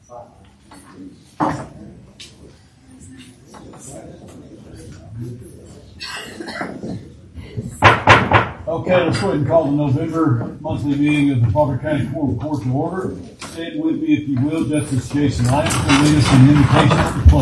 Okay, let's go ahead and call the November monthly meeting of the Fauquier County Court to order. Stand with me, if you will. Justice Jason Lyons will lead us in the invocation of the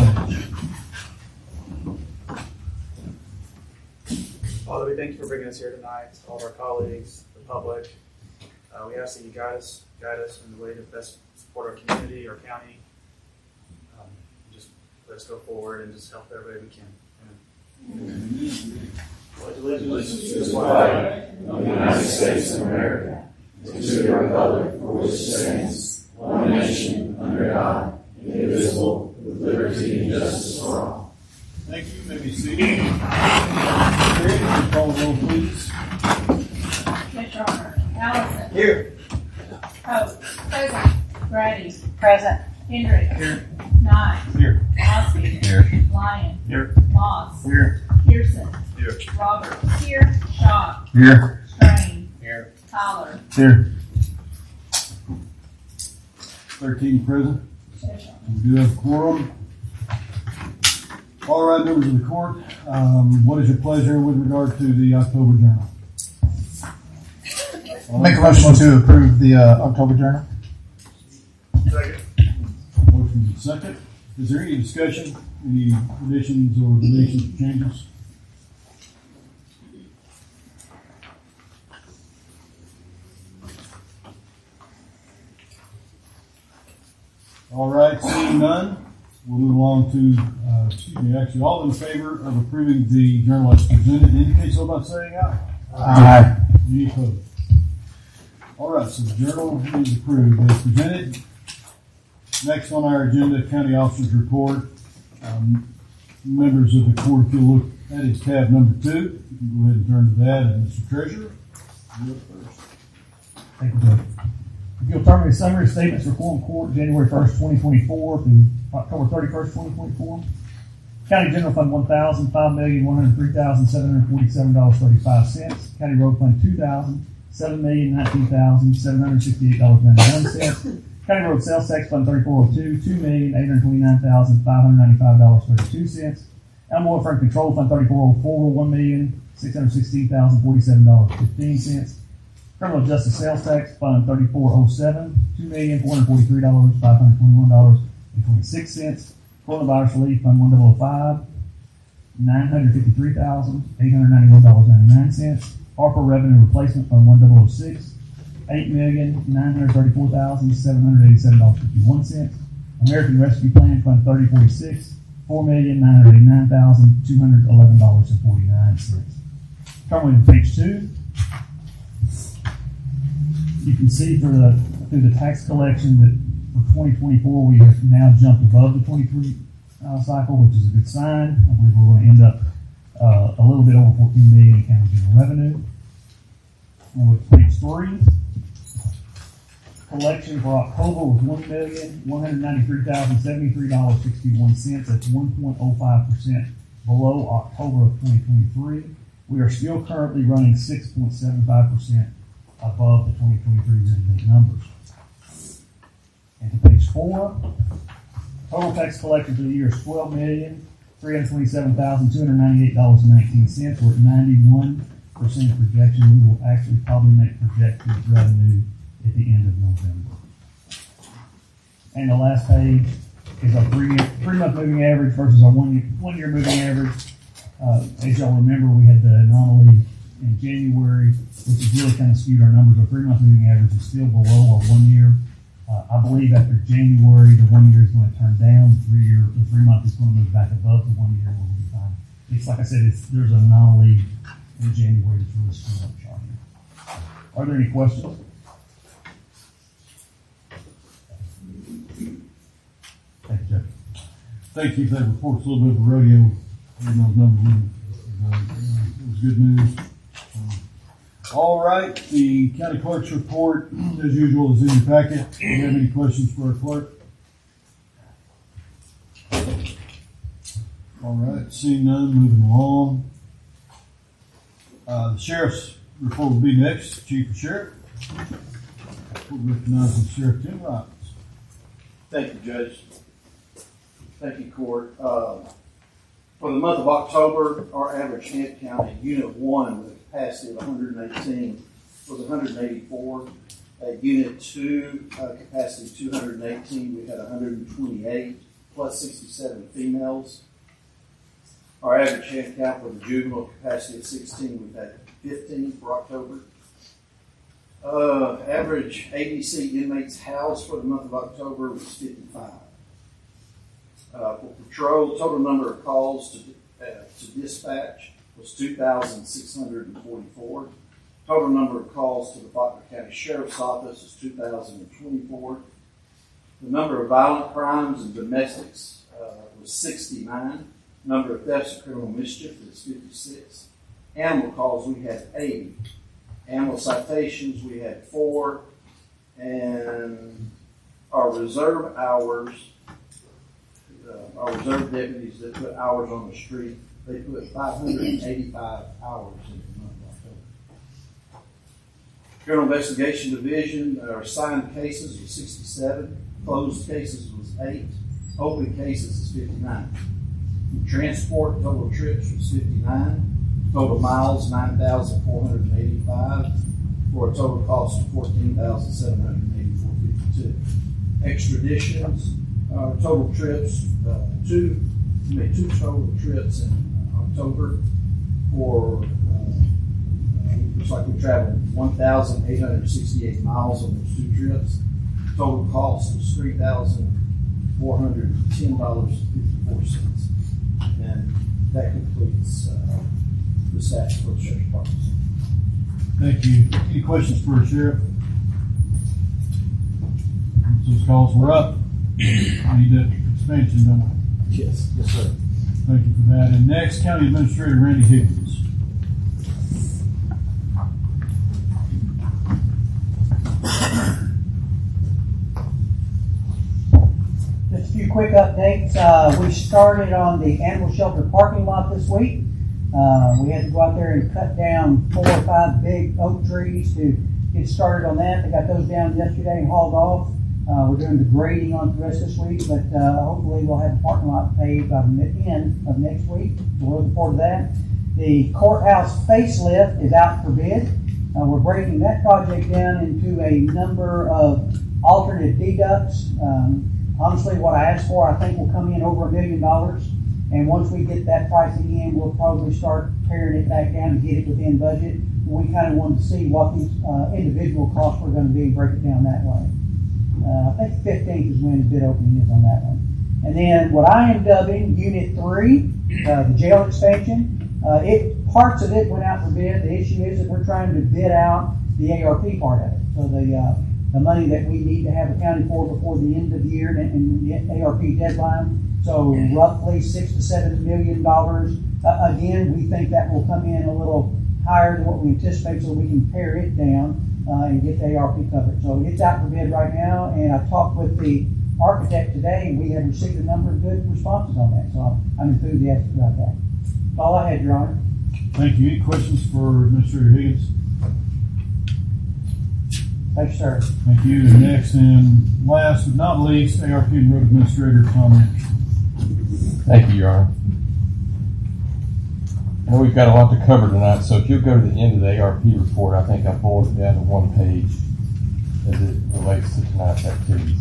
pledge. Father, we thank you for bringing us here tonight, all of our colleagues, the public. We ask that you guide us in the way to best support our community, our county. Just let us go forward and just help everybody we can. Amen. Pledge allegiance to the flag of the United States of America, and to the republic for which it stands, one nation, under God, indivisible, with liberty and justice for all. Thank you. You may be seated. Call the roll, please. Commissioner Arnold. Allison. Here. Pope. Present. Grady. Present. Hendricks. Here. Knight. Here. Osby. Here. Lyon. Here. Moss. Here. Pearson. Here. Roberts. Here. Shaw. Here. Strain. Here. Tyler. Here. 13 present. We do have a quorum. All right, members of the court, what is your pleasure with regard to the October journal? Make a motion to approve the October journal. Second. Motion is second. Is there any discussion, any additions or deletions or changes? All right, seeing none, we'll move along to, actually all in favor of approving the journal as presented, indicate so by saying aye. Aye. Any opposed? All right, so the journal is approved as presented. Next on our agenda, County Officer's Report. Members of the court, if you'll look at his tab number 2, you can go ahead and turn to that, and Mr. Treasurer, you're up first. Thank you, Judge. If you'll turn to the summary statements for Quorum Court, January 1st, 2024 through October 31st, 2024. County General Fund $1,000, $5,103,747.35. County Road Fund $2,000, $7,019,768.91. County Road Sales Tax Fund 3402, $2,829,595.32. Animal Welfare and Control Fund 3404, $1,616,047.15. Criminal Justice Sales Tax Fund 3407, $2,443,521.26. Coronavirus Relief Fund 1005, $953,891.99. ARPA Revenue Replacement Fund 1006, $8,934,787.51. American Rescue Plan Fund 3046, $4,989,211.49. Turning to page 2. You can see through the tax collection that for 2024 we have now jumped above the 23 cycle, which is a good sign. I believe we're going to end up a little bit over $14 million in county general revenue. And with page 3, collection for October was $1,193,073.61. That's 1.05% below October of 2023. We are still currently running 6.75% above the 2023 year-to-date numbers. And to page 4, total tax collection for the year is $12,327,298.19. We're at 91% projection. We will actually probably make projected revenue at the end of November. And the last page is our three-month moving average versus our one-year moving average. As y'all remember, we had the anomaly in January, which has really kind of skewed our numbers. Our 3-month moving average is still below our 1 year. I believe after January, the 1 year is going to turn down. The 3 month is going to move back above the 1 year. We'll be fine. It's like I said, there's an anomaly in January that's really screwed up chart here. Are there any questions? Thank you, Jeff. Thank you. That report's a little bit of a rodeo. Those numbers, it was good news. All right, the county clerk's report, as usual, is in your packet. Do you have any questions for our clerk? All right, seeing none, moving along. The sheriff's report will be next. Chief of Sheriff. We'll recognize Sheriff Tim Robbins. Thank you, Judge. Thank you, Court. For the month of October, our average head count at Unit 1 with a capacity of 118 was 184. At Unit 2, capacity 218, we had 128, plus 67 females. Our average head count for the juvenile capacity of 16, we've had 15 for October. Average ABC inmates housed for the month of October was 55. For patrol, total number of calls to dispatch was 2,644. Total number of calls to the Faulkner County Sheriff's Office is 2,024. The number of violent crimes and domestics was 69. Number of thefts and criminal mischief is 56. Animal calls, we had 80. Animal citations, we had 4. And our reserve hours, our reserve deputies that put hours on the street, they put 585 hours in the month of October. Criminal Investigation Division, our assigned cases was 67, closed cases was 8, open cases is 59. Transport, total trips was 59, total miles 9,485, for a total cost of $14,784.52. Extraditions, total trips, two total trips in October for, looks like we traveled 1,868 miles on those 2 trips. Total cost was $3,410.54. And that completes the stats for the Sheriff's Department. Thank you. Any questions for the Sheriff? Those calls were up. Need that expansion, don't we? Yes, sir. Thank you for that. And next, County Administrator Randy Higgins. Just a few quick updates. We started on the animal shelter parking lot this week. We had to go out there and cut down 4 or 5 big oak trees to get started on that. They got those down yesterday and hauled off. We're doing the grading on the rest this week, but hopefully we'll have the parking lot paved by the end of next week. So we're looking forward to that. The courthouse facelift is out for bid. We're breaking that project down into a number of alternate deducts. Honestly, what I asked for, I think will come in over $1 million. And once we get that pricing in, we'll probably start paring it back down to get it within budget. We kind of wanted to see what these individual costs were going to be and break it down that way. I think the 15th is when the bid opening is on that one. And then what I am dubbing Unit 3, the jail expansion, parts of it went out for bid. The issue is that we're trying to bid out the ARP part of it. So the money that we need to have accounted for before the end of the year and the ARP deadline. So roughly $6 to $7 million. Again, we think that will come in a little higher than what we anticipate, so we can pare it down and get the ARP covered. So it's out for bid right now, and I talked with the architect today, and we have received a number of good responses on that. So I'm enthusiastic about that. That's all I had, Your Honor. Thank you. Any questions for Administrator Higgins? Thank you, sir. Thank you. And next and last but not least, ARP and Road Administrator comments. Thank you, Your Honor. I know we've got a lot to cover tonight, so if you'll go to the end of the ARP report, I think I boiled it down to 1 page as it relates to tonight's activities.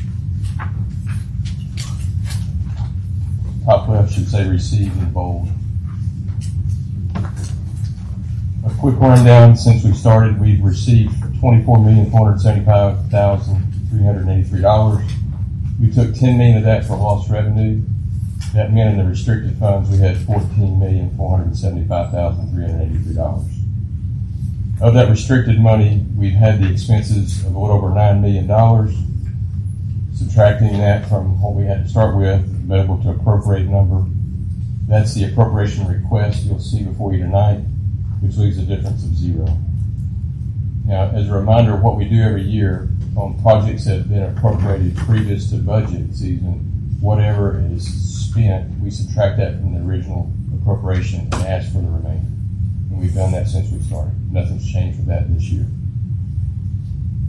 Top left should say received in bold. A quick rundown. Since we started, we've received $24,475,383. We took $10 million of that for lost revenue. That meant in the restricted funds we had $14,475,383. Of that restricted money, we've had the expenses of a little over $9 million. Subtracting that from what we had to start with, been able to appropriate number. That's the appropriation request you'll see before you tonight, which leaves a difference of 0. Now, as a reminder of what we do every year on projects that have been appropriated previous to budget season, whatever is spent, we subtract that from the original appropriation and ask for the remainder. And we've done that since we started. Nothing's changed with that this year.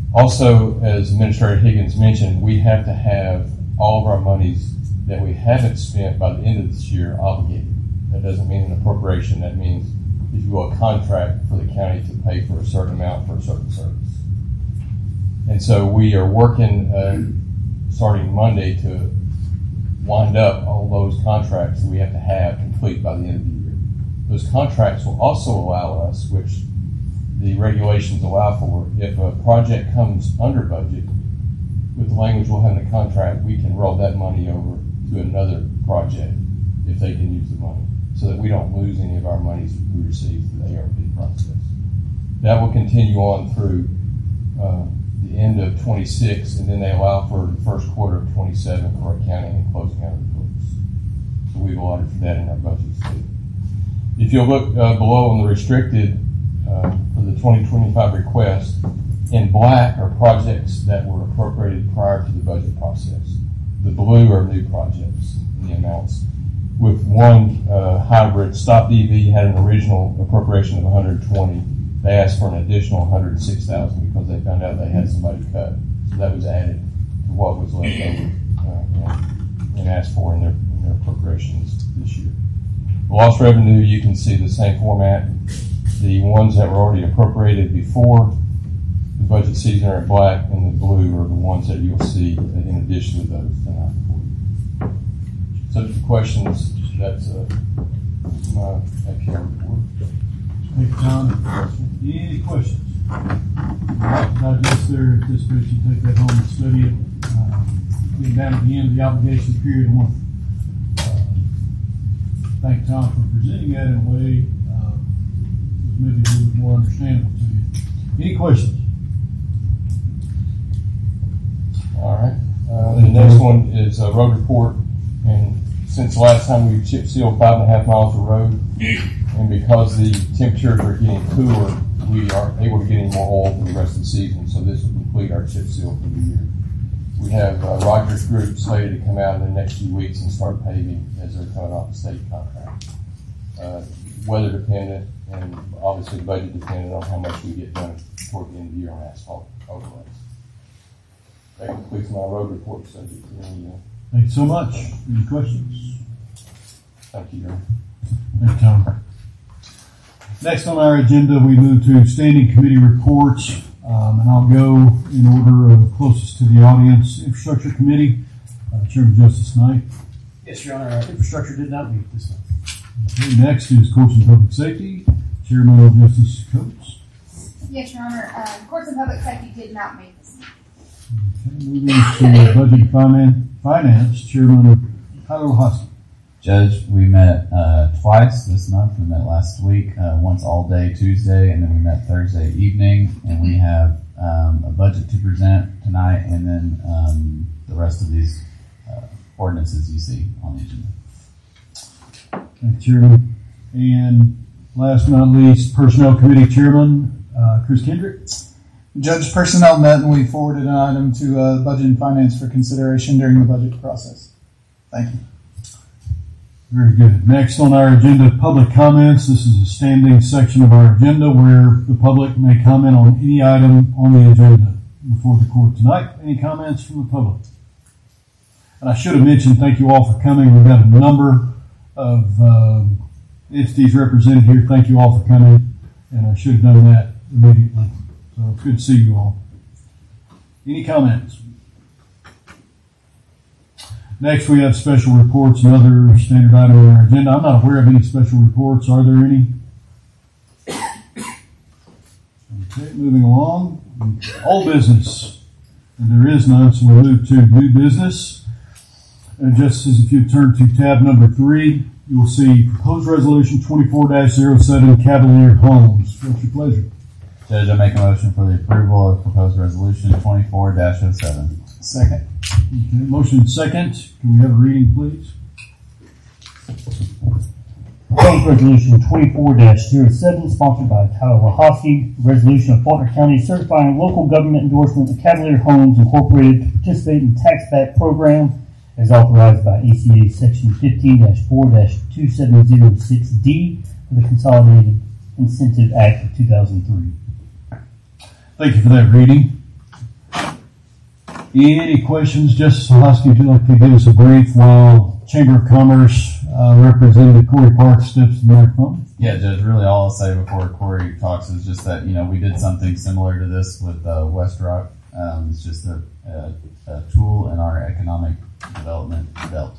Also, as Administrator Higgins mentioned, we have to have all of our monies that we haven't spent by the end of this year obligated. That doesn't mean an appropriation. That means, if you will, a contract for the county to pay for a certain amount for a certain service. And so we are working, starting Monday, to wind up all those contracts that we have to have complete by the end of the year. Those contracts will also allow us, which the regulations allow for, if a project comes under budget, with the language we'll have in the contract, we can roll that money over to another project if they can use the money, so that we don't lose any of our monies we receive through the ARP process. That will continue on through the end of 26, and then they allow for the first quarter of 27 for accounting and closing out of the books. So we've allotted for that in our budgets too. If you'll look below on the restricted for the 2025 request, in black are projects that were appropriated prior to the budget process. The blue are new projects in the amounts. With one hybrid, Stop DV had an original appropriation of 120. They asked for an additional 106,000 because they found out they had somebody cut. So that was added to what was left over and asked for in their appropriations this year. The lost revenue, you can see the same format. The ones that were already appropriated before the budget season are in black, and the blue are the ones that you'll see in addition to those tonight for you. Subject to questions, that's my APR report. Thank you, Tom. Any questions? Digest there, anticipate you take that home and study it. Getting down at the end of the obligation period, I want to thank Tom for presenting that in a way that's maybe a little bit more understandable to you. Any questions? All right. The next one is a road report. And since the last time we chip sealed 5.5 miles of road, and because the temperatures are getting cooler, we aren't able to get any more oil for the rest of the season. So this will complete our chip seal for the year. We have Rogers Group slated to come out in the next few weeks and start paving as they're coming off the state contract. Weather dependent and obviously budget dependent on how much we get done toward the end of the year on asphalt overlays. That completes my road report subject to any. Thank you so much. Any questions? Thank you, Jerry. Thank you, Tom. Next on our agenda, we move to standing committee reports, and I'll go in order closest to the audience. Infrastructure Committee, Chairman Justice Knight. Yes, Your Honor. Infrastructure did not meet this month. Okay, next is Courts and Public Safety, Chairman Justice Coates. Yes, Your Honor. Courts and Public Safety did not meet this month. Okay, moving to Budget and Finance, Chairman Tyler Lahosky. Judge, we met twice this month. We met last week, once all day Tuesday, and then we met Thursday evening. And we have a budget to present tonight, and then the rest of these ordinances you see on the agenda. Thank you, Chairman. And last but not least, Personnel Committee Chairman Chris Kendrick. Judge, personnel met and we forwarded an item to Budget and Finance for consideration during the budget process. Thank you. Very good. Next on our agenda, public comments. This is a standing section of our agenda where the public may comment on any item on the agenda before the court tonight. Any comments from the public? And I should have mentioned, thank you all for coming. We've got a number of entities represented here. Thank you all for coming. And I should have done that immediately. So it's good to see you all. Any comments? Next, we have special reports and other standard items on our agenda. I'm not aware of any special reports. Are there any? Okay, moving along. Old business. And there is none, so we'll move to new business. And just as if you turn to tab number 3, you will see proposed resolution 24-07 Cavalier Homes. What's your pleasure? Judge, I make a motion for the approval of proposed resolution 24-07. Second. Okay, motion second. Can we have a reading, please? Proposed resolution 24-07, sponsored by Tyler Lahosky. Resolution of Faulkner County certifying local government endorsement of Cavalier Homes Incorporated to participate in tax-back program as authorized by ACA Section 15-4-2706D of the Consolidated Incentive Act of 2003. Thank you for that reading. Any questions? Justice Hosky, would you like to give us a brief while Chamber of Commerce Representative Corey Park steps to the microphone? Yeah, Judge, really all I'll say before Corey talks is just that, we did something similar to this with West Rock. It's just a tool in our economic development belt.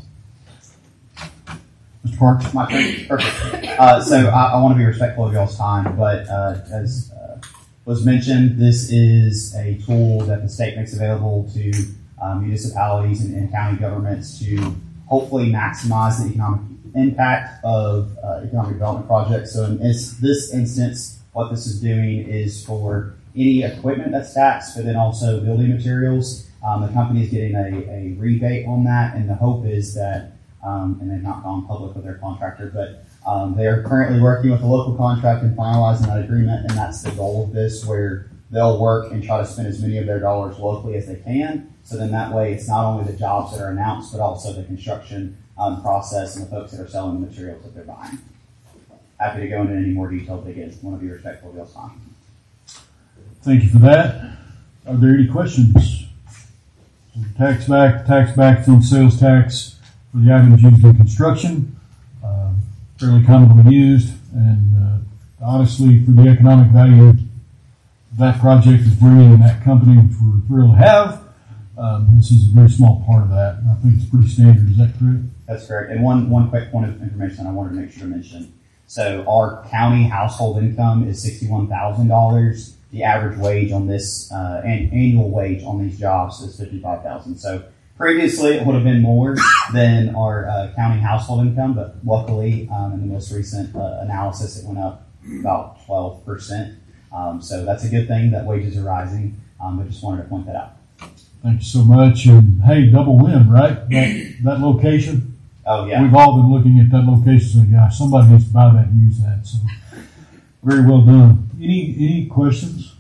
Mr. Parks? My turn. Perfect. So I want to be respectful of y'all's time, but as was mentioned, this is a tool that the state makes available to municipalities and county governments to hopefully maximize the economic impact of economic development projects. So in this instance, what this is doing is for any equipment that's taxed, but then also building materials. The company is getting a rebate on that, and the hope is that, and they've not gone public with their contractor, but they are currently working with a local contract and finalizing that agreement, and that's the goal of this, where they'll work and try to spend as many of their dollars locally as they can. So then that way it's not only the jobs that are announced, but also the construction process and the folks that are selling the materials that they're buying. Happy to go into any more detail, but again, want to be respectful of y'all's time. Thank you for that. Are there any questions? Tax backs on sales tax for the items used in construction, fairly commonly used, and honestly, for the economic value that project is bringing in that company, which we're thrilled to have, this is a very small part of that. I think it's pretty standard. Is that correct? That's correct. And one quick point of information I wanted to make sure to mention. So our county household income is $61,000. The average wage on this annual wage on these jobs is $55,000. So previously it would have been more than our county household income, but luckily in the most recent analysis it went up about 12%. So that's a good thing that wages are rising. I just wanted to point that out. Thank you so much. And hey, double win, right? That location. Oh yeah. We've all been looking at that location and gosh, somebody needs to buy that and use that. So very well done. Any questions?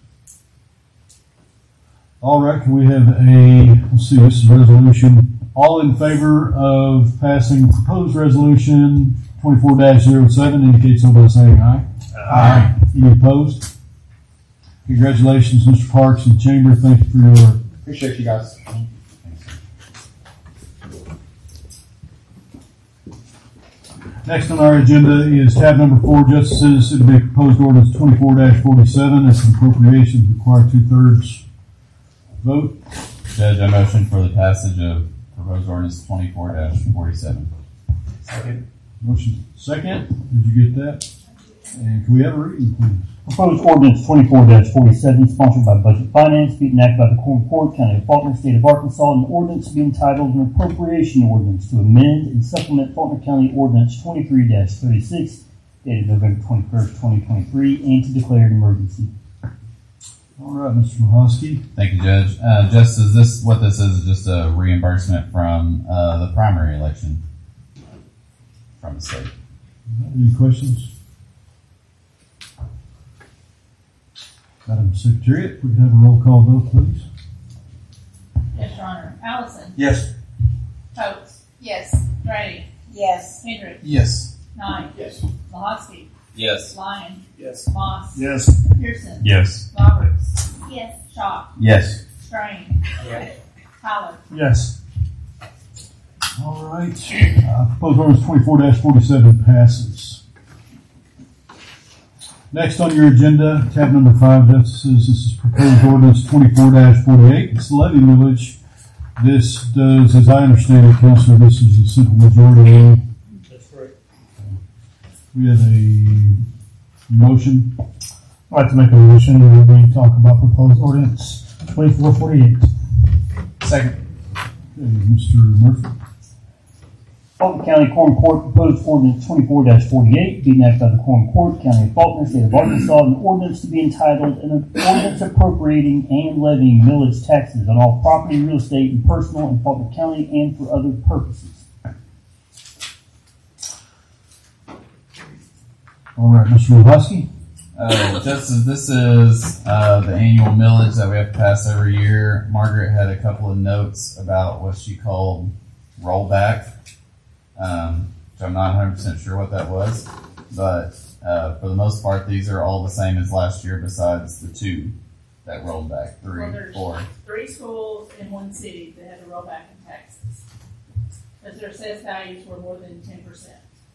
All right, can we have let's see, this is resolution. All in favor of passing proposed resolution 24-07 indicate so by saying aye. Aye. Any opposed? Congratulations, Mr. Parks and Chamber. Thank you for your work. Appreciate you guys. Next on our agenda is tab number 4, Justices. It'll be proposed ordinance 24-47. It's an appropriation require 2/3 vote. Judge, I motion for the passage of proposed ordinance 24-47. Second. Motion second. Did you get that? And can we have a reading, please? Proposed ordinance 24-47, sponsored by Budget Finance, be enacted by the Quorum Court, County of Faulkner, State of Arkansas, an ordinance to be entitled an appropriation ordinance to amend and supplement Faulkner County Ordinance 23-36, dated November 21st, 2023, and to declare an emergency. All right, Mr. Mahosky. Thank you, Judge. What this is just a reimbursement from the primary election from the state. Any questions? Madam Secretariat, we can have a roll call vote, please. Yes, Your Honor. Allison. Yes. Coates. Yes. Grady. Yes. Hendrick. Yes. Knight. Yes. Mahosky. Yes. Lyon. Yes. Moss. Yes. Pearson. Yes. Roberts. Yes. Shaw. Yes. Strain. Yes. Tyler. Yes. All right. Proposed ordinance 24-47 passes. Next on your agenda, tab number 5, Justices. This is proposed ordinance 24-48. It's levy millage. This does, as I understand it, Counselor, this is a simple majority. That's correct. We have a motion. I'd like to make a motion that we talk about proposed ordinance 2448. Second. Okay, Mr. Murphy. Faulkner County Quorum Court proposed ordinance 24-48, be enacted by the Quorum Court, County of Faulkner, State of Arkansas, an ordinance to be entitled an ordinance appropriating and levying millage taxes on all property, real estate, and personal in Faulkner County and for other purposes. All right, Mr. Mahosky. Justice, this is the annual millage that we have to pass every year. Margaret had a couple of notes about what she called rollback. Which I'm not 100% sure what that was, but for the most part, these are all the same as last year besides the two that rolled back? Three, Well, there's 4? 3 schools in one city that had a rollback in taxes. Because their assessed values were more than 10%.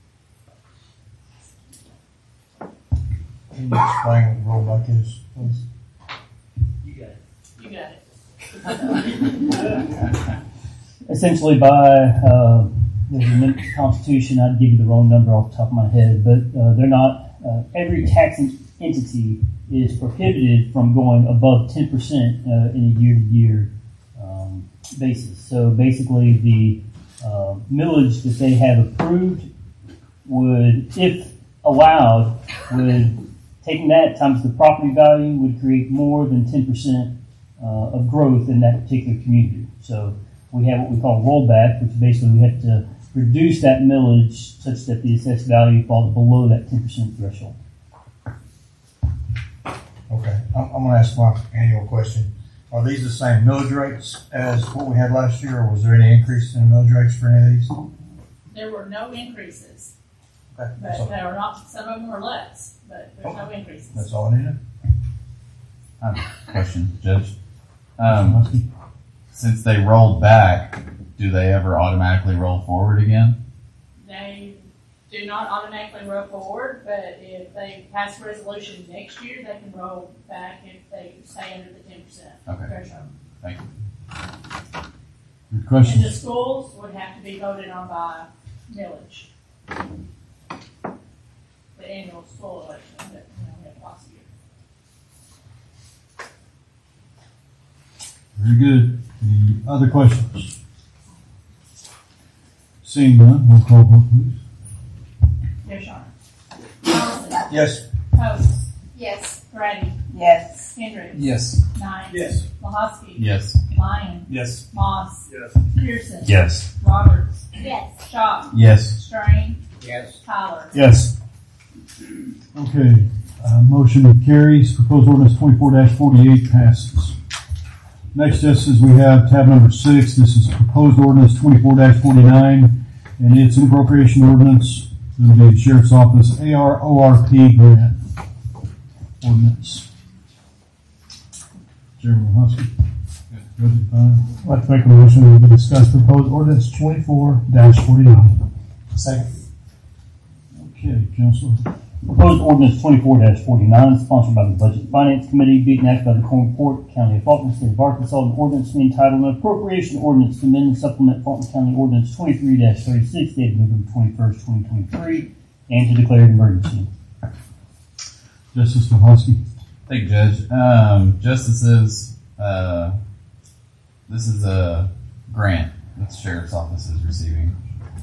Can you explain what rollback is, please? You got it. Essentially, by the Constitution, I'd give you the wrong number off the top of my head, but they're not. Every taxing entity is prohibited from going above 10% in a year-to-year basis. So basically, the millage that they have approved would, if allowed, would taking that times the property value would create more than 10% of growth in that particular community. So we have what we call rollback, which basically we have to reduce that millage such that the assessed value falls below that 10% threshold. Okay, I'm going to ask my annual question. Are these the same millage rates as what we had last year, or was there any increase in millage rates for any of these? There were no increases, Okay, but there are not. Some of them are less, but there's no increases. that's all I needed. I have a question, Judge. Since they rolled back, do they ever automatically roll forward again? They do not automatically roll forward, but if they pass a resolution next year, they can roll back if they stay under the 10% Okay. threshold. Thank you. Good And question. the schools would have to be voted on by millage. The annual school election that we have twice a year. Very good. Any other questions? Seeing none, roll call vote, please. Yes, Sean. Allison. Yes. Post. Yes. Grady. Yes. Hendricks. Yes. Knight. Yes. Mahosky. Yes. Lyon. Yes. Moss. Yes. Pearson. Yes. Roberts. Yes. Shaw. Yes. Strain. Yes. Tyler. Yes. Okay, motion carries. Proposed ordinance 24-48 passes. Next, just as we have tab number 6, this is proposed ordinance 24-49, and it's an appropriation ordinance. It'll be the Sheriff's Office ARORP grant ordinance. Chairman Husky. I'd like to make a motion to discuss proposed ordinance 24-49. Second. Okay, Council. Proposed ordinance 24-49, sponsored by the Budget and Finance Committee, being enacted by the Corn Port, County of Faulkner, State of Arkansas, an ordinance to be entitled an appropriation ordinance to amend and supplement Faulkner County Ordinance 23-36, dated November 21st, 2023, and to declare an emergency. Justice Mahosky. Thank you, Judge. Justices, this is a grant that the Sheriff's Office is receiving.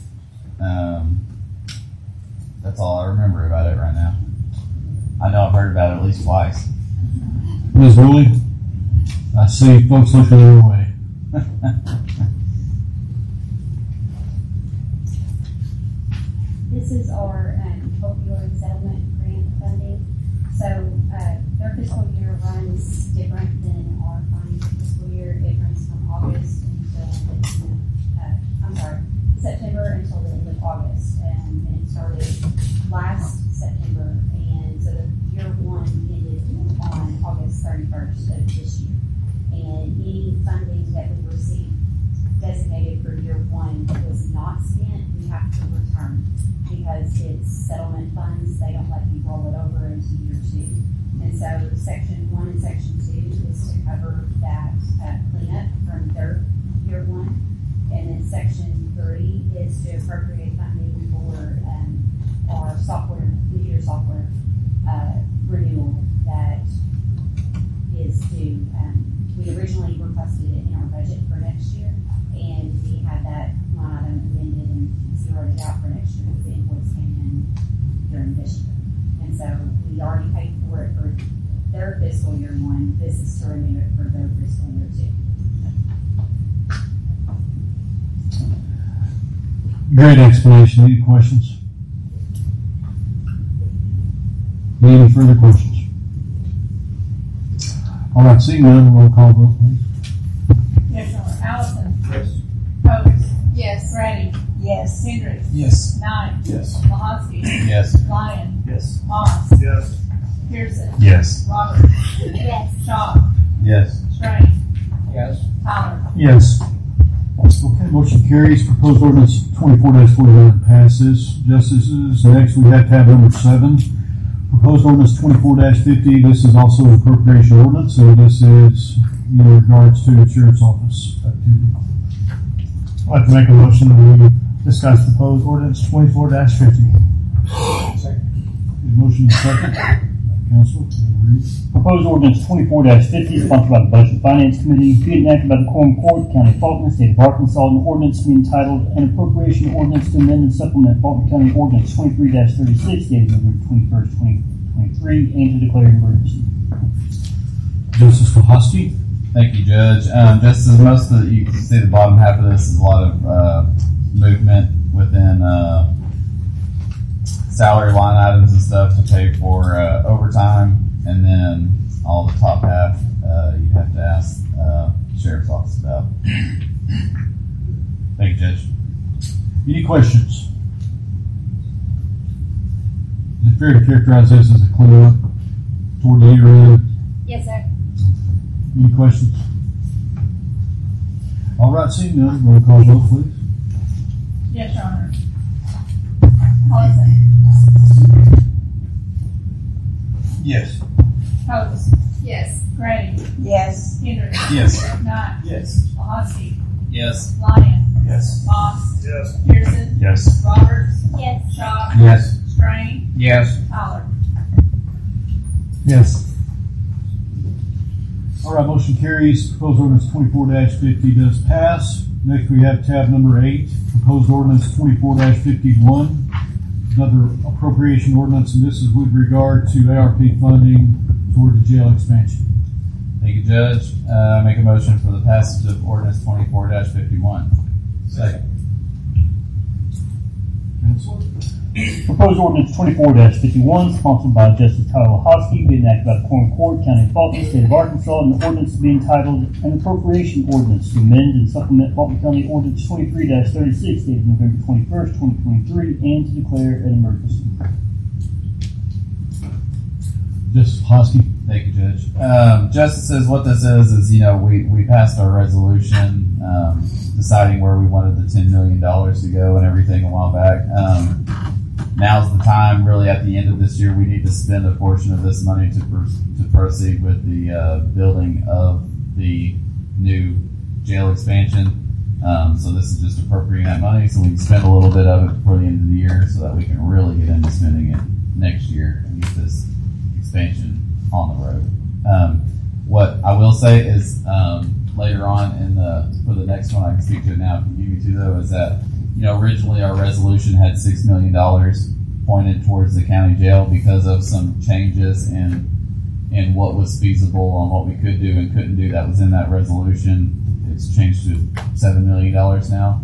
That's all I remember about it right now. I know I've heard about it at least twice. Ms. Woolley, I see folks looking your way. This is our opioid settlement grant funding. So their fiscal year runs different than our financial fiscal year. It runs from August until September until the end of August, and it started last September, and so the year one ended on August 31st of this year. And any funding that we received designated for year one that was not spent, we have to return because it's settlement funds. They don't let you roll it over into year two. And so section 1 and section 2 is to cover that cleanup from their year one. And then section 3 is to appropriate funding for our software, computer software renewal that is due. We originally requested it in our budget for next year, and we had that line item amended and zeroed it out for next year because the invoice came in during this year. And so we already paid for it for their fiscal year one. This is to renew it for their fiscal year two. Great explanation. Any questions? Any further questions? All right, seeing none, roll call vote, please. Yes, Sean. Allison. Yes. Post. Yes. Grady. Yes. Hendricks. Yes. Knight. Yes. Mahosky. Yes. Lyon. Yes. Moss. Yes. Pearson. Yes. Roberts. Yes. Shaw. Yes. Strange. Yes. Tyler. Yes. Okay, motion carries. Proposed ordinance 24-49 passes. Justices, next we have tab number 7. Proposed ordinance 24-50. This is also an appropriation ordinance, and this is in regards to the sheriff's office activity. I'd like to make a motion that we discuss proposed ordinance 24-50. Motion is second. Council, read. Proposed ordinance 24-50, sponsored by the Budget and Finance Committee, be enacted by the Quorum Court, County of Faulkner, State of Arkansas, an ordinance to be entitled An Appropriation Ordinance to Amend and Supplement Faulkner County Ordinance 23-36, dated November 21st, 2023, and to declare an emergency. Justice Kohosky. Thank you, Judge. Just as most of you can see, the bottom half of this is a lot of movement within salary line items and stuff to pay for overtime, and then all the top half you'd have to ask the Sheriff's Office about. Thank you, Judge. Any questions? Is it fair to characterize this as a cleanup toward the year end? Yes, sir. Any questions? All right, seeing none, roll call vote, please. Yes, Your Honor. Paulson. Yes. Coates. Yes. Grady. Yes. Henry. Yes. Knight. Yes. Lahosky. Yes. Lyon. Yes. Moss. Yes. Pearson. Yes. Roberts. Yes. Shaw. Yes. Strain. Yes. Tyler. Yes. All right, motion carries. Proposed ordinance 24-50 does pass. Next, we have tab number 8, proposed ordinance 24-51, another appropriation ordinance, and this is with regard to ARP funding toward the jail expansion. Thank you, Judge. Make a motion for the passage of ordinance 24-51. Second. Council? Proposed ordinance 24-51, sponsored by Justice Tyler Lahosky, be enacted by the Quorum Court, County of Faulkner, State of Arkansas, and the ordinance to be entitled An Appropriation Ordinance to Amend and Supplement Faulkner County Ordinance 23-36, dated November 21st, 2023, and to declare an emergency. Justice Hosky. Thank you, Judge. Justices, what this is, we passed our resolution deciding where we wanted the $10 million to go and everything a while back. Now's the time, really, at the end of this year, we need to spend a portion of this money to proceed with the building of the new jail expansion. So this is just appropriating that money so we can spend a little bit of it before the end of the year so that we can really get into spending it next year and get this expansion on the road. What I will say is later on for the next one, I can speak to it now if you give me to, though, is that originally our resolution had $6 million pointed towards the county jail because of some changes in what was feasible on what we could do and couldn't do. That was in that resolution. It's changed to $7 million now.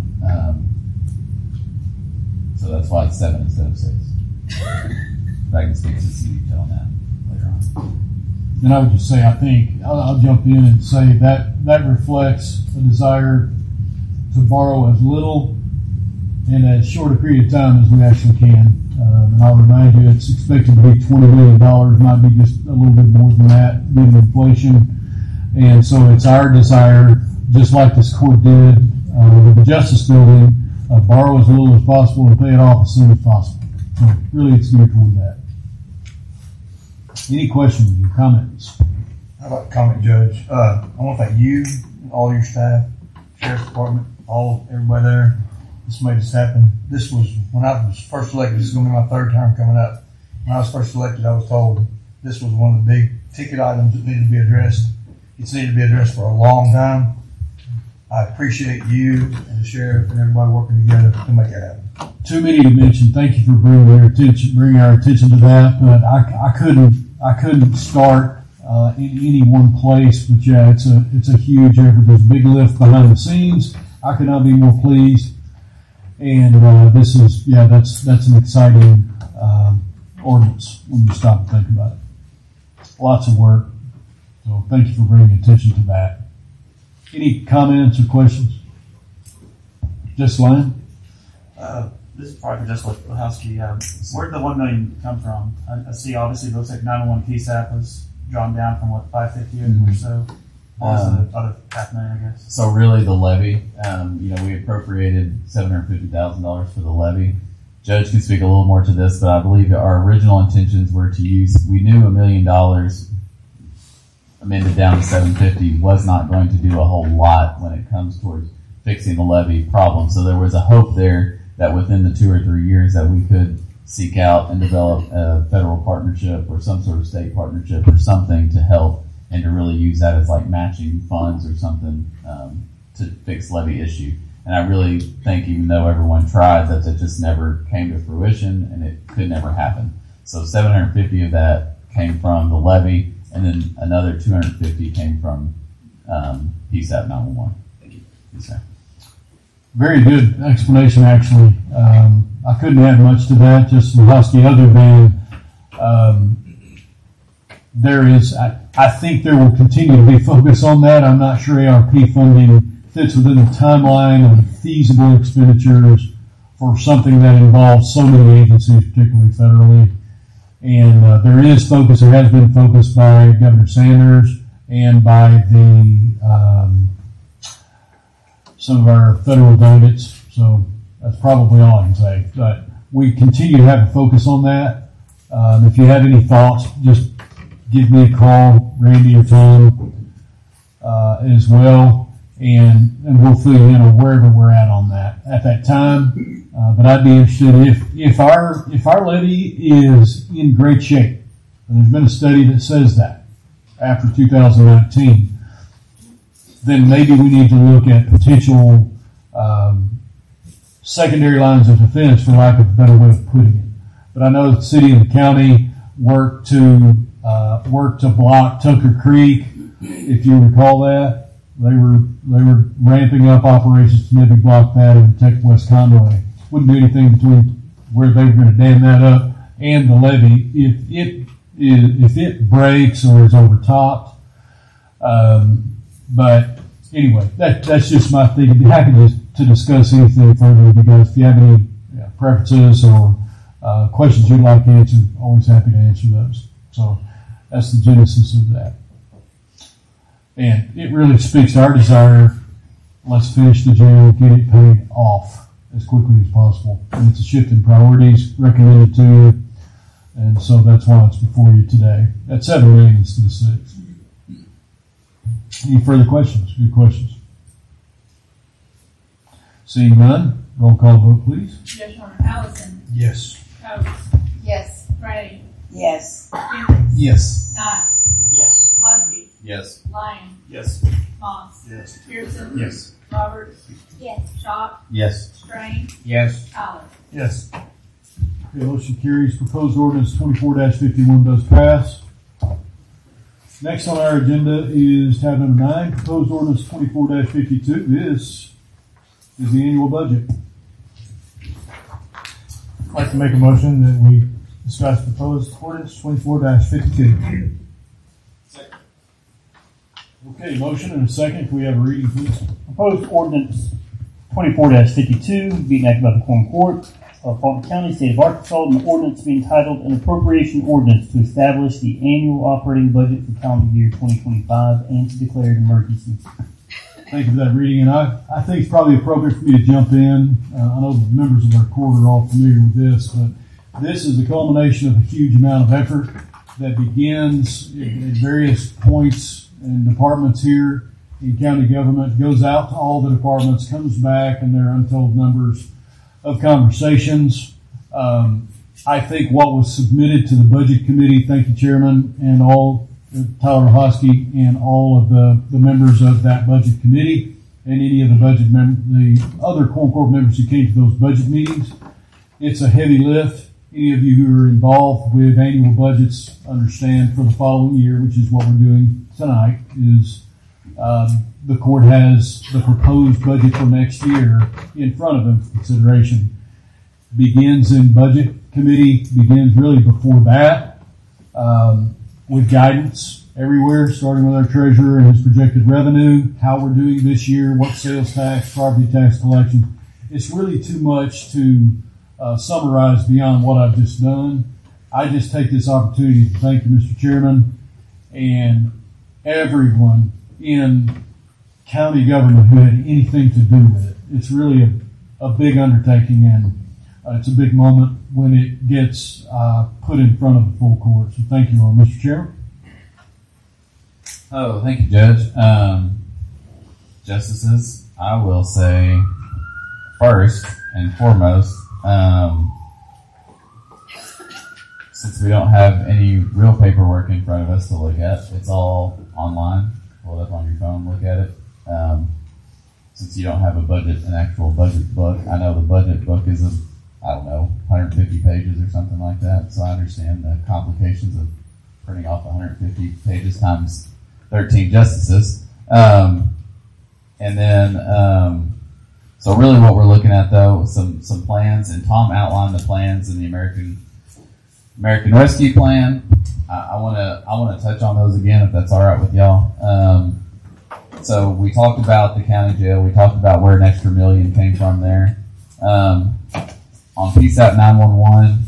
So that's why it's 7 instead of 6. I can speak to some detail on that later on. And I would just say, I think, I'll jump in and say that reflects a desire to borrow as little in as short a period of time as we actually can. And I'll remind you, it's expected to be $20 million, might be just a little bit more than that, given inflation. And so it's our desire, just like this court did with the Justice Building, borrow as little as possible and pay it off as soon as possible. So really, it's geared toward that. Any questions or comments? I'd like to comment, Judge. I want to thank you and all your staff, Sheriff's Department, everybody there. This made this happen. This was, when I was first elected, this is going to be my 3rd term coming up. When I was first elected, I was told this was one of the big ticket items that needed to be addressed. It's needed to be addressed for a long time. I appreciate you and the sheriff and everybody working together to make that happen. Too many to mention. Thank you for bringing our attention to that. But I couldn't start in any one place. But yeah, it's a huge effort. There's a big lift behind the scenes. I could not be more pleased. And that's an exciting ordinance when you stop and think about it. Lots of work. So thank you for bringing attention to that. Any comments or questions? Just Lyon? This is probably for Justice Lahosky. Where did the $1 million come from? I see obviously it looks like 911 PSAP was drawn down from 550 or so. Other half million, I guess. So really the levy, we appropriated $750,000 for the levy. Judge can speak a little more to this, but I believe our original intentions were to use, we knew $1 million amended down to $750 was not going to do a whole lot when it comes towards fixing the levy problem. So there was a hope there that within the 2 or 3 years that we could seek out and develop a federal partnership or some sort of state partnership or something to help and to really use that as like matching funds or something to fix levy issue. And I really think even though everyone tried that it just never came to fruition and it could never happen. So 750 of that came from the levy and then another 250 came from PSAP 911. Thank you. Yes, sir. Very good explanation, actually. I couldn't add much to that, just some Husky, other than there is, I think there will continue to be focus on that. I'm not sure ARP funding fits within the timeline of feasible expenditures for something that involves so many agencies, particularly federally. And there is focus, there has been focus by Governor Sanders and by some of our federal delegates. So that's probably all I can say. But we continue to have a focus on that. If you have any thoughts, just give me a call, Randy or Tom, as well. And we'll fill you in on wherever we're at on that at that time. But I'd be interested if our levy is in great shape, and there's been a study that says that after 2019, then maybe we need to look at potential secondary lines of defense, for lack of a better way of putting it. But I know the city and the county worked to block Tucker Creek, if you recall that. They were ramping up operations to maybe block that and protect West Conway. Wouldn't do anything between where they were going to dam that up and the levy if it breaks or is overtopped. But anyway, that's just my thing. I'd be happy to discuss anything further with you guys. If you have any preferences or questions you'd like answered, always happy to answer those. So that's the genesis of that. And it really speaks to our desire, let's finish the jail, get it paid off as quickly as possible. And it's a shift in priorities recommended to you. And so that's why it's before you today. At $7 million instead of $6. Any further questions? Good questions. Seeing none, roll call vote, please. Yes, Your Honor. Allison. Yes. Coates. Yes. Gray. Yes. Hendricks. Yes. Knight. Yes. Husky. Yes. Lyon. Yes. Moss. Yes. Pearson. Yes. Roberts. Yes. Schott. Yes. Strain. Yes. Tyler. Yes. Okay, motion carries. Proposed ordinance 24-51 does pass. Next on our agenda is tab number 9, proposed ordinance 24-52. This is the annual budget. I'd like to make a motion that we discuss proposed ordinance 24-52. Okay, motion and a second. Can we have a reading, please? Proposed ordinance 24-52 being enacted by the Quorum Court of Fulton County, State of Arkansas, and the ordinance being titled an appropriation ordinance to establish the annual operating budget for calendar year 2025 and to declare an emergency. Thank you for that reading. And I think it's probably appropriate for me to jump in. I know the members of our court are all familiar with this, but this is the culmination of a huge amount of effort that begins at various points and departments here in county government, goes out to all the departments, comes back, and there are untold numbers of conversations. I think what was submitted to the budget committee, thank you, Chairman, and all, Tyler Hosky, and all of the members of that budget committee, and any of the the other Quorum Court members who came to those budget meetings. It's a heavy lift. Any of you who are involved with annual budgets understand for the following year, which is what we're doing tonight, is the court has the proposed budget for next year in front of them for consideration. Begins in budget committee, begins really before that, with guidance everywhere, starting with our treasurer and his projected revenue, how we're doing this year, what sales tax, property tax collection. It's really too much to summarize beyond what I've just done. I just take this opportunity to thank you, Mr. Chairman, and everyone in county government who had anything to do with it. It's really a big undertaking, and it's a big moment when it gets put in front of the full court. So thank you all, Mr. Chairman. Oh, thank you, Judge. Justices, I will say first and foremost, since we don't have any real paperwork in front of us to look at, it's all online. Pull it up on your phone, look at it. Since you don't have an actual budget book, I know the budget book is 150 pages or something like that. So I understand the complications of printing off 150 pages times 13 justices. So really what we're looking at though, some plans, and Tom outlined the plans in the American Rescue Plan. I want to touch on those again if that's all right with y'all. So we talked about the county jail. We talked about where an extra $1 million came from there. On PSAP 911,